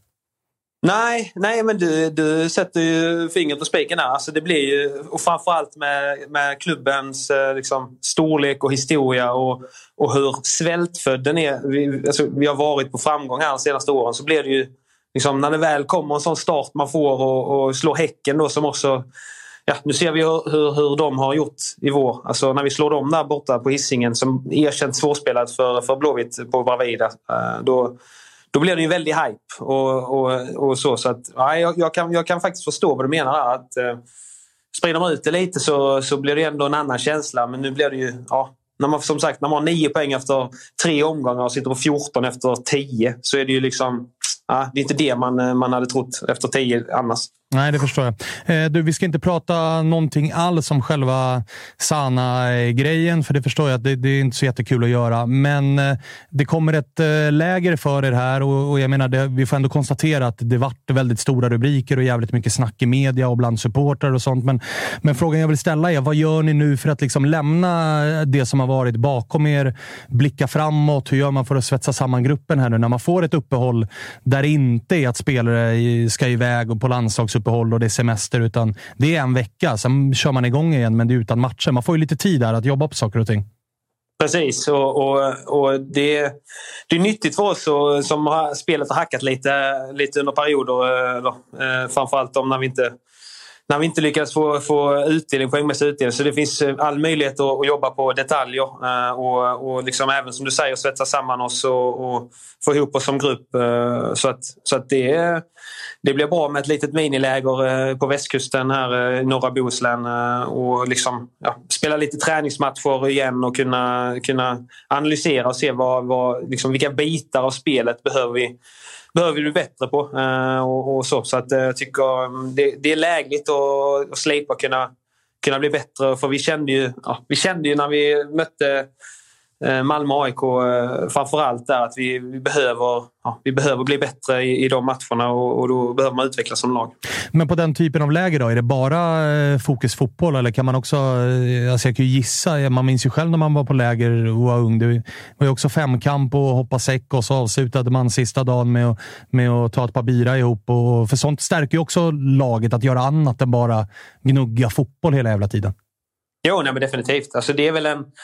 Nej, nej men du, du sätter ju fingret på spiken här. Alltså det blir ju, och framförallt med, med klubbens liksom, storlek och historia och, och hur svältfödd den är. Vi, alltså, vi har varit på framgång här de senaste åren, så blir det ju liksom, när det väl kommer en sån start man får och, och slår Häcken då, som också, ja, nu ser vi hur, hur, hur de har gjort i vår. Alltså när vi slår dem där borta på Hisingen, som erkänt svårspelat för, för Blåvitt på Bravida, då Då blir det ju en väldigt hype och, och, och så. Så att, ja, jag, jag, kan, jag kan faktiskt förstå vad du menar där. Att, eh, sprider man ut det lite så, så blir det ändå en annan känsla. Men nu blir det ju, ja, när man, som sagt, när man har nio poäng efter tre omgångar och sitter på fjorton efter tio, så är det ju liksom, ja, det är inte det man, man hade trott efter tio annars. Nej, det förstår jag. Eh, du, vi ska inte prata någonting alls om själva Sana-grejen, för det förstår jag att det, det är inte så jättekul att göra. Men eh, det kommer ett eh, läger för er här och, och jag menar, det, vi får ändå konstatera att det vart väldigt stora rubriker och jävligt mycket snack i media och bland supportrar och sånt. Men, men frågan jag vill ställa är, vad gör ni nu för att liksom lämna det som har varit bakom er, blicka framåt? Hur gör man för att svetsa samman gruppen här nu när man får ett uppehåll där det inte är att spelare ska iväg och på landslagsuppehåll och det är semester, utan det är en vecka, sen kör man igång igen, men det är utan matcher. Man får ju lite tid där att jobba på saker och ting. Precis, och, och, och det, det är nyttigt för oss och, som har spelet har hackat lite, lite under perioder, då, eh, framförallt om när vi inte när vi inte lyckas få, få utdelning, poängmässig utdelning. Så det finns all möjlighet att, att jobba på detaljer eh, och, och liksom även som du säger svetsa samman oss och, och få ihop oss som grupp, eh, så att, så att det, det blir bra med ett litet miniläger eh, på västkusten här i norra Bohuslän, eh, och liksom, ja, spela lite träningsmatcher igen och kunna, kunna analysera och se vad, vad, liksom, vilka bitar av spelet behöver vi behöver vi bli bättre på, uh, och, och så. Så att, uh, jag tycker det, det är lägligt att, att slipa och kunna, kunna bli bättre. För vi kände ju, ja, vi kände ju när vi mötte uh, Malmö A I K uh, framförallt där att vi, vi, behöver, ja, vi behöver bli bättre i, i de matcherna och, och då behöver man utvecklas som lag. Men på den typen av läger då, är det bara uh, fokus fotboll eller kan man också, uh, alltså jag kan ju gissa, man minns ju själv när man var på läger och var ung, det var ju också femkamp och hoppa säck och så avslutade man sista dagen med att, med att ta ett par bira ihop, och för sånt stärker ju också laget att göra annat än bara gnugga fotboll hela jävla tiden. Jo, nej, men definitivt. Alltså det är väl en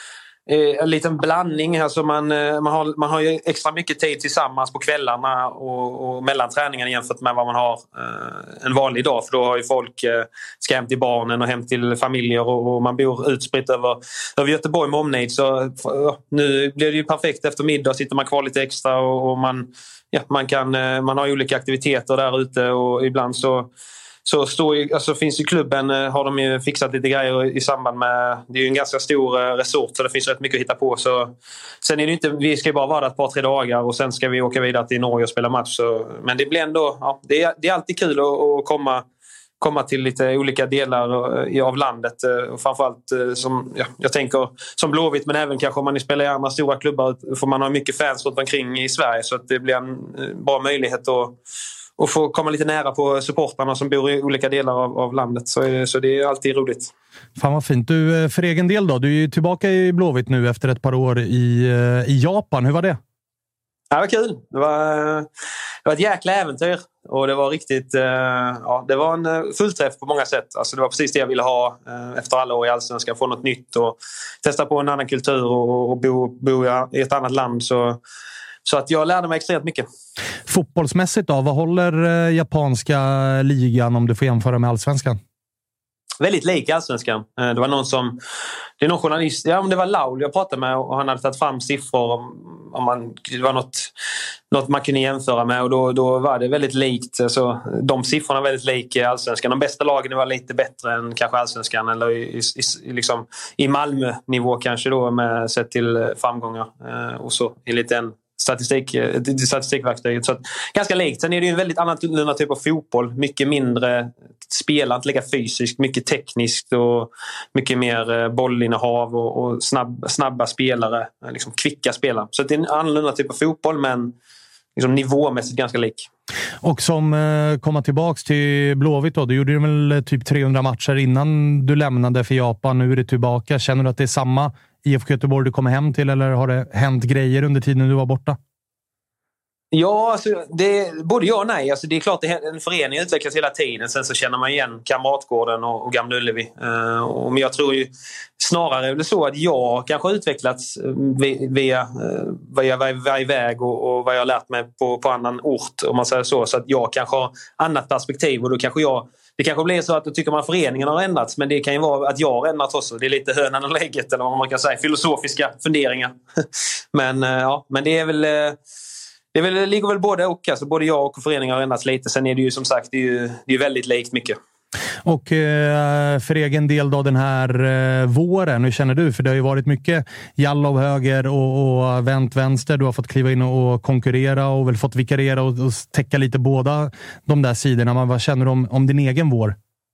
en liten blandning. Alltså man, man, har, man har ju extra mycket tid tillsammans på kvällarna och, och mellan träningarna jämfört med vad man har eh, en vanlig dag. För då har ju folk eh, ska hem till barnen och hem till familjer och, och man bor utspritt över, över Göteborg med omnejd. Så eh, nu blir det ju perfekt efter middag, sitter man kvar lite extra och, och man, ja, man, kan, eh, man har olika aktiviteter där ute och ibland så Så står ju, alltså finns i klubben, har de ju fixat lite grejer i samband med, det är ju en ganska stor resort så det finns rätt mycket att hitta på. Så, sen är det inte, vi ska ju bara vara där ett par, tre dagar och sen ska vi åka vidare till Norge och spela match. Så, men det blir ändå, ja, det, är, det är alltid kul att, att komma, komma till lite olika delar av landet. Och framförallt som, ja, jag tänker som Blåvitt, men även kanske om man spelar i andra stora klubbar, för man har mycket fans runt omkring i Sverige så att det blir en bra möjlighet att och få komma lite nära på supportarna som bor i olika delar av, av landet. Så, så det är alltid roligt. Fan vad fint. Du, för egen del då, du är ju tillbaka i Blåvitt nu efter ett par år i, i Japan. Hur var det? Det var kul. Det var, det var ett jäkla äventyr. Och det var riktigt, ja, det var en fullträff på många sätt. Alltså det var precis det jag ville ha efter alla år i Allsvenskan. Få något nytt och testa på en annan kultur och, och bo, bo i ett annat land. Så Så att jag lärde mig extremt mycket. Fotbollsmässigt då, vad håller japanska ligan om du får jämföra med Allsvenskan? Väldigt lik Allsvenskan. Det var någon som, det är någon journalist, ja men det var Laul jag pratade med och han hade tagit fram siffror om, om man, det var något, något man kunde jämföra med och då, då var det väldigt likt. Så de siffrorna är väldigt lika Allsvenskan. De bästa lagen var lite bättre än kanske Allsvenskan eller i, i, liksom, i Malmö-nivå kanske då med sett till framgångar och så enligt en statistik, statistikverktyget. Så att, ganska likt. Sen är det ju en väldigt annan typ av fotboll. Mycket mindre spelare, inte lika fysiskt, mycket tekniskt och mycket mer bollinnehav och, och snabb, snabba spelare, liksom kvicka spelare. Så det är en annorlunda typ av fotboll men liksom nivåmässigt ganska lik. Och som eh, komma tillbaks till Blåvitt då, du gjorde ju väl typ trehundra matcher innan du lämnade för Japan, nu är du tillbaka. Känner du att det är samma I F K Göteborg du kommer hem till eller har det hänt grejer under tiden du var borta? Ja, alltså, det, både ja och nej. Alltså, det är klart att en förening utvecklas hela tiden. Sen så känner man igen Kamratgården och, och Gamla Ullevi. Uh, och, men jag tror ju snarare är det så att jag kanske har utvecklats via, uh, via varje väg och, och vad jag har lärt mig på, på annan ort, om man säger så. Så att jag kanske har annat perspektiv och då kanske jag... Det kanske blir så att då tycker man föreningen har ändrats, men det kan ju vara att jag har ändrats också. Det är lite hönan och lägget, eller vad man kan säga. Filosofiska funderingar. men, uh, ja, men det är väl... Uh, Det, väl, det ligger väl både och. Alltså, både jag och föreningar har ändrats lite. Sen är det ju som sagt det är ju, det är väldigt likt mycket. Och eh, för egen del då den här eh, våren, hur känner du? För det har ju varit mycket Jallow höger och, och vänt vänster. Du har fått kliva in och, och konkurrera och väl fått vikariera och, och täcka lite båda de där sidorna. Men vad känner du om, om din egen vår?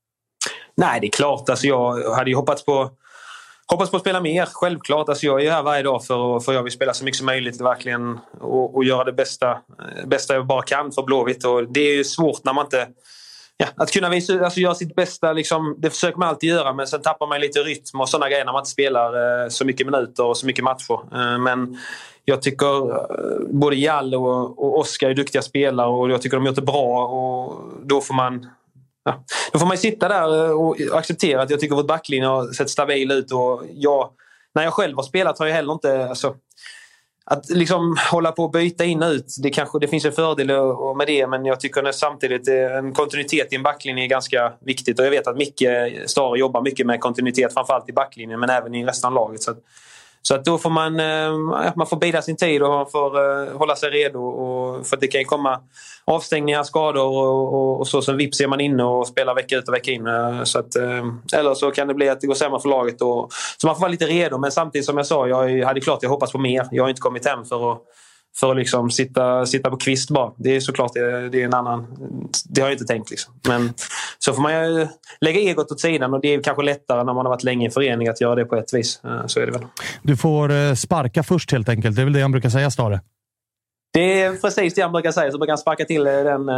Nej, det är klart. Alltså, jag hade ju hoppats på Hoppas på att spela mer, självklart. Alltså jag är här varje dag för, för jag vill spela så mycket som möjligt verkligen och, och göra det bästa, bästa jag bara kan för Blåvitt. Och det är ju svårt när man inte... Ja, att kunna visa, alltså göra sitt bästa, liksom, det försöker man alltid göra, men sen tappar man lite rytm och sådana grejer när man inte spelar eh, så mycket minuter och så mycket matcher. Eh, men jag tycker eh, både Jallo och, och Oskar är duktiga spelare och jag tycker de har gjort det bra och då får man... Ja. Då får man sitta där och acceptera att jag tycker att vårt backlinje har sett stabil ut. Och jag, när jag själv har spelat har jag heller inte... Alltså, att liksom hålla på och byta in och ut, det, kanske, det finns en fördel med det, men jag tycker att samtidigt en kontinuitet i en backlinje är ganska viktigt. Och jag vet att Micke Stare jobbar mycket med kontinuitet, framförallt i backlinjen, men även i resten av laget. Så att, Så att då får man, man får bida sin tid och man får hålla sig redo. Och för att det kan komma avstängningar, skador och, och, och så. Sen vips är man inne och spelar vecka ut och vecka in. Så att, eller så kan det bli att det går sämre för laget. Och, så man får vara lite redo. Men samtidigt som jag sa, jag hade klart jag hoppas på mer. Jag har inte kommit hem för att För att liksom sitta, sitta på kvist bara. Det är såklart det, det är en annan... Det har jag inte tänkt liksom. Men så får man ju lägga egot åt sidan. Och det är kanske lättare när man har varit länge i förening att göra det på ett vis. Så är det väl. Du får sparka först helt enkelt. Det är väl det jag brukar säga, Stare? Det är precis det jag brukar säga. Så brukar jag sparka till den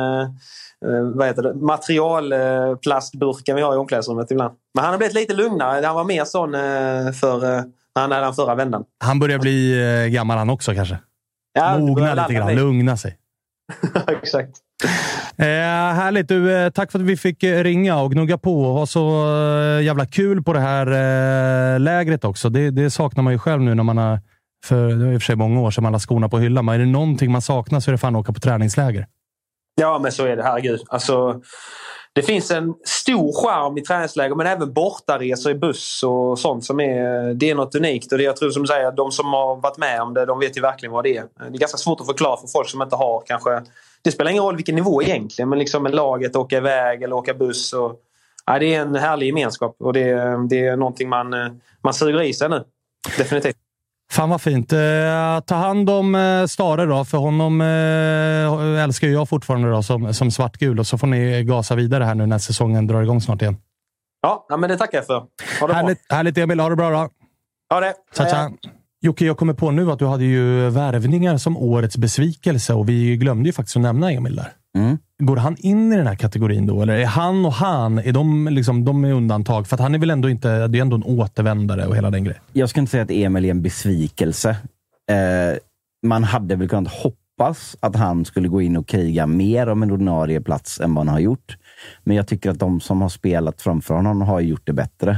vad heter det? materialplastburken vi har i omklädningsrummet ibland. Men han har blivit lite lugnare. Han var mer sån för när han hade den förra vändan. Han börjar bli gammal han också kanske. Ja, mogna lite grann, lugna sig. Exakt. Eh, härligt, du, eh, tack för att vi fick eh, ringa och gnugga på och ha så eh, jävla kul på det här eh, lägret också. Det, det saknar man ju själv nu när man har, för det var i och för sig många år sedan man har skorna på hyllan. Men är det någonting man saknar så är det fan att åka på träningsläger. Ja, men så är det, herregud. Alltså... Det finns en stor charm i träningsläger, men även bortaresor i buss och sånt som är, det är något unikt. Och det jag tror som du säger, de som har varit med om det, de vet ju verkligen vad det är. Det är ganska svårt att förklara för folk som inte har kanske, det spelar ingen roll vilken nivå egentligen, men liksom en laget åka iväg eller åka buss. Och, ja, det är en härlig gemenskap och det, det är någonting man, man suger i sig nu. Definitivt. Fan vad fint. Eh, ta hand om eh, Stare då, för honom eh, älskar jag fortfarande då, som, som svartgul, och så får ni gasa vidare här nu när säsongen drar igång snart igen. Ja, ja men det tackar jag för. Ha det härligt, bra. Härligt Emil, ha det bra då. Ha det. Tja, tja. Jocke, jag kommer på nu att du hade ju värvningar som årets besvikelse och vi glömde ju faktiskt att nämna Emil där. Mm. Går han in i den här kategorin då? Eller är han och han, är de, liksom, de är undantag? För att han är väl ändå inte, det är ändå en återvändare och hela den grejen. Jag ska inte säga att Emil är en besvikelse. Eh, man hade väl kunnat hoppas att han skulle gå in och kriga mer om en ordinarie plats än vad han har gjort. Men jag tycker att de som har spelat framför honom har gjort det bättre.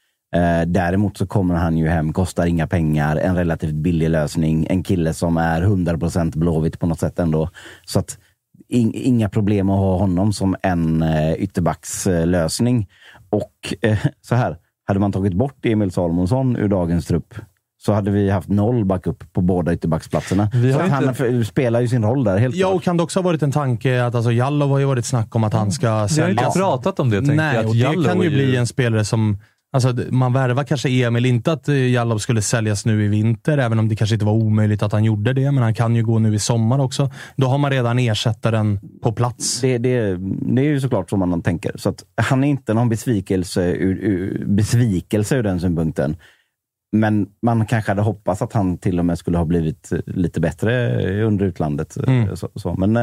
Eh, däremot så kommer han ju hem, kostar inga pengar, en relativt billig lösning. En kille som är hundra procent Blåvitt på något sätt ändå. Så att inga problem att ha honom som en eh, ytterbackslösning. Och eh, så här, hade man tagit bort Emil Salomonsson ur dagens trupp så hade vi haft noll backup på båda ytterbacksplatserna. Vi har inte... Han spelar ju sin roll där. Helt ja, och kan det också ha varit en tanke att alltså, Jallow har ju varit snack om att han ska säljas. Vi har inte pratat om det, tänkte Nej, jag. Nej, och det kan ju bli en spelare som... Alltså, man värvar kanske Emil, inte att Jallow skulle säljas nu i vinter, även om det kanske inte var omöjligt att han gjorde det, men han kan ju gå nu i sommar också. Då har man redan ersättaren på plats. Det, det, det är ju såklart som man tänker. Så att han är inte någon besvikelse ur, ur, besvikelse ur den synpunkten. Men man kanske hade hoppats att han till och med skulle ha blivit lite bättre under utlandet. Mm. Så, så. Men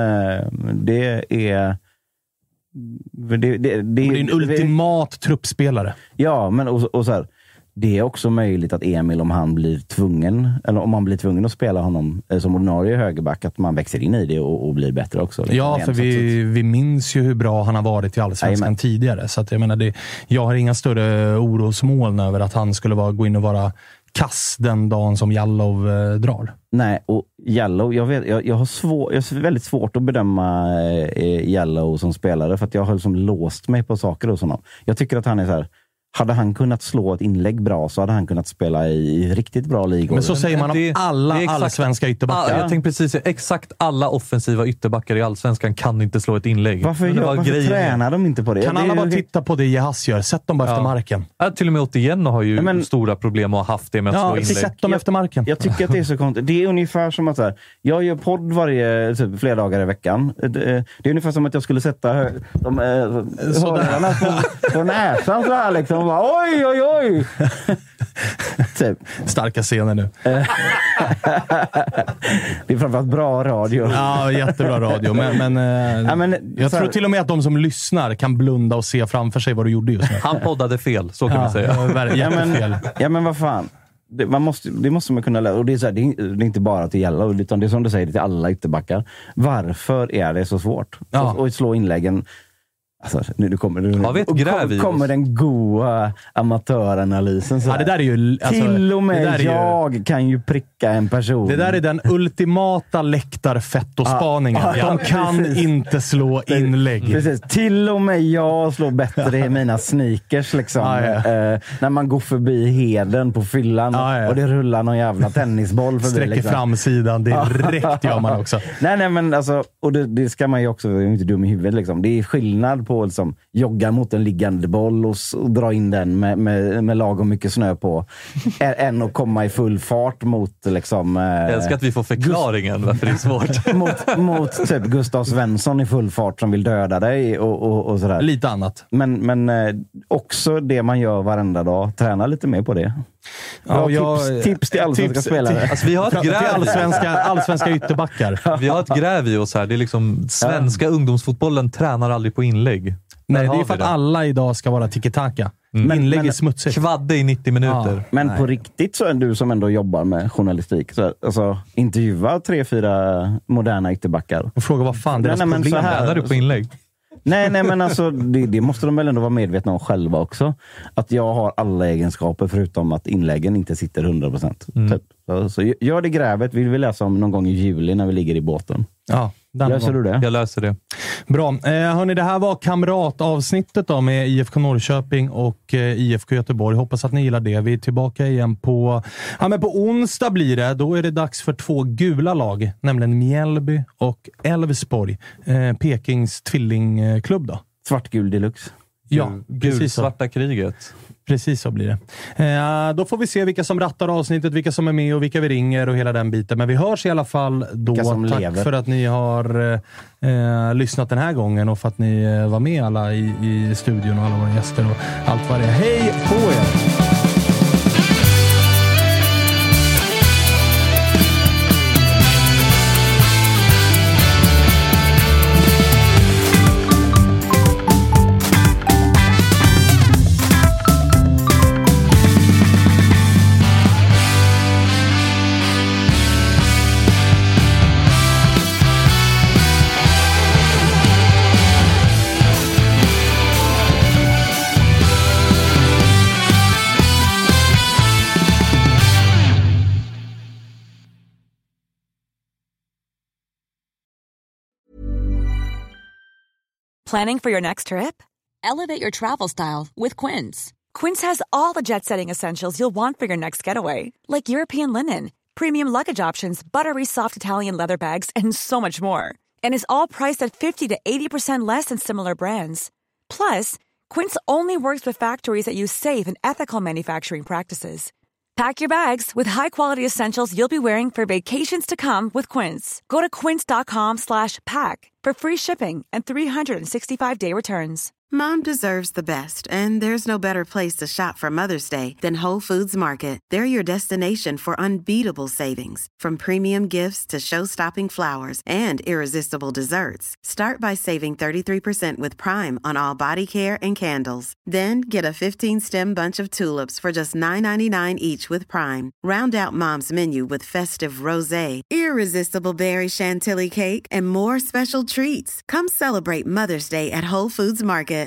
det är... Det, det, det, det är en ultimat truppspelare. Ja, men och, och så här, det är också möjligt att Emil, om han blir tvungen, eller om man blir tvungen att spela honom som ordinarie högerback, att man växer in i det och, och blir bättre också. Liksom. Ja, för vi, vi minns ju hur bra han har varit i Allsvenskan Amen. tidigare. Så att jag menar, det, jag har inga större orosmoln över att han skulle vara, gå in och vara kass den dagen som Jallow eh, drar. Nej, och Jallow, jag, vet, jag, jag, har svår, jag har väldigt svårt att bedöma eh, Jallow som spelare, för att jag har liksom låst mig på saker och sånt. Jag tycker att han är så här. Hade han kunnat slå ett inlägg bra så hade han kunnat spela i riktigt bra ligor. Men så säger man om alla allsvenska ytterbackar. Ja, jag tänkte precis, exakt alla offensiva ytterbackar i allsvenskan kan inte slå ett inlägg. Varför, gör, varför tränar de inte på det? Kan det alla ju... bara titta på det Jehas gör? Sätt dem bara ja. efter marken. Ja, till och med Otieno har ju men, stora problem och har haft det med att ja, slå inlägg. Sätt dem efter marken. Jag, jag tycker att det är så konstigt. Det är ungefär som att så här, jag gör podd varje, typ, flera dagar i veckan. Det, det är ungefär som att jag skulle sätta hö, de äh, hörarna på, på näsan så här liksom. Och bara, oj, oj, oj! typ. Starka scener nu. Det är framförallt bra radio. Ja, jättebra radio. Men, men, ja, men jag tror här... till och med att de som lyssnar kan blunda och se framför sig vad du gjorde just nu. Han poddade fel, så kan ja, man säga. Ja, men, ja, men vad fan. Det, man måste, det måste man kunna lära. Och det är, så här, det är, det är inte bara till Jallow, utan det är som du säger, det till alla ytterbackar. Varför är det så svårt? Ja. Och, och slå inläggen. Alltså, nu, nu kommer, nu, ja, vet, kom, kommer den goa amatöranalysen. Så ja, det där är ju, alltså, till och med jag ju, kan ju pricka en person. Det där är den ultimata läktarfettospaningen. Ah, ah, de kan precis. inte slå inlägg. Precis. Till och med jag slår bättre i mina sneakers. Liksom. Ah, ja. eh, när man går förbi heden på fyllan ah, ja. och det rullar någon jävla tennisboll förbi. Sträcker liksom. framsidan direkt gör man också. nej, nej, men alltså, och det, det ska man ju också, jag är inte dum i huvudet. Liksom. Det är skillnad på liksom, jogga mot en liggande boll och, och dra in den med, med, med lagom mycket snö på än att komma i full fart mot liksom, eh, jag älskar att vi får förklaringen Gust- varför det är svårt. mot, mot typ Gustav Svensson i full fart som vill döda dig och, och, och sådär. Lite annat. Men, men eh, också det man gör varenda dag. Träna lite mer på det. Ja, jag, tips, tips till allsvenska tips, spelare. Tips, alltså, vi har ett gräv till allsvenska, allsvenska ytterbackar. Vi har ett gräv i oss här. Det är liksom, svenska ja. ungdomsfotbollen tränar aldrig på inlägg. Nej, det är för att det. alla idag ska vara tiki-taka. Mm. Men inlägg är smutsigt. Kvadde i nittio minuter. Ja, men nej. På riktigt så är du som ändå jobbar med journalistik. Så, alltså, intervjua tre, fyra moderna ytterbackar. Och fråga vad fan deras nej, nej, problem är. Tränar du på inlägg? Nej, nej, men alltså det, det måste de väl ändå vara medvetna om själva också. Att jag har alla egenskaper förutom att inläggen inte sitter hundra procent. Mm. Typ. Så, så gör det grävet. Vill vi läsa om någon gång i juli när vi ligger i båten. Ja, läser du det? Jag läser det. Bra. Eh, hörni, det här var kamratavsnittet då med I F K Norrköping och eh, I F K Göteborg. Hoppas att ni gillar det. Vi är tillbaka igen på, ja, men på onsdag blir det. Då är det dags för två gula lag, nämligen Mjällby och Elfsborg. Eh, Pekings tvillingklubb då. Svartgul deluxe. Ja, precis så. Svarta kriget. Precis så blir det. Eh, då får vi se vilka som rattar avsnittet, vilka som är med och vilka vi ringer och hela den biten. Men vi hörs i alla fall då. Tack lever. för att ni har eh, lyssnat den här gången och för att ni eh, var med alla i, i studion och alla våra gäster och allt vad det är. Hej på er! Planning for your next trip? Elevate your travel style with Quince. Quince has all the jet-setting essentials you'll want for your next getaway, like European linen, premium luggage options, buttery soft Italian leather bags, and so much more. And is all priced at fifty to eighty percent less than similar brands. Plus, Quince only works with factories that use safe and ethical manufacturing practices. Pack your bags with high-quality essentials you'll be wearing for vacations to come with Quince. Go to quince.com slash pack for free shipping and three sixty-five day returns. Mom deserves the best, and there's no better place to shop for Mother's Day than Whole Foods Market. They're your destination for unbeatable savings, from premium gifts to show-stopping flowers and irresistible desserts. Start by saving thirty-three percent with Prime on all body care and candles. Then get a fifteen-stem bunch of tulips for just nine ninety-nine each with Prime. Round out Mom's menu with festive rosé, irresistible berry chantilly cake, and more special treats. Come celebrate Mother's Day at Whole Foods Market.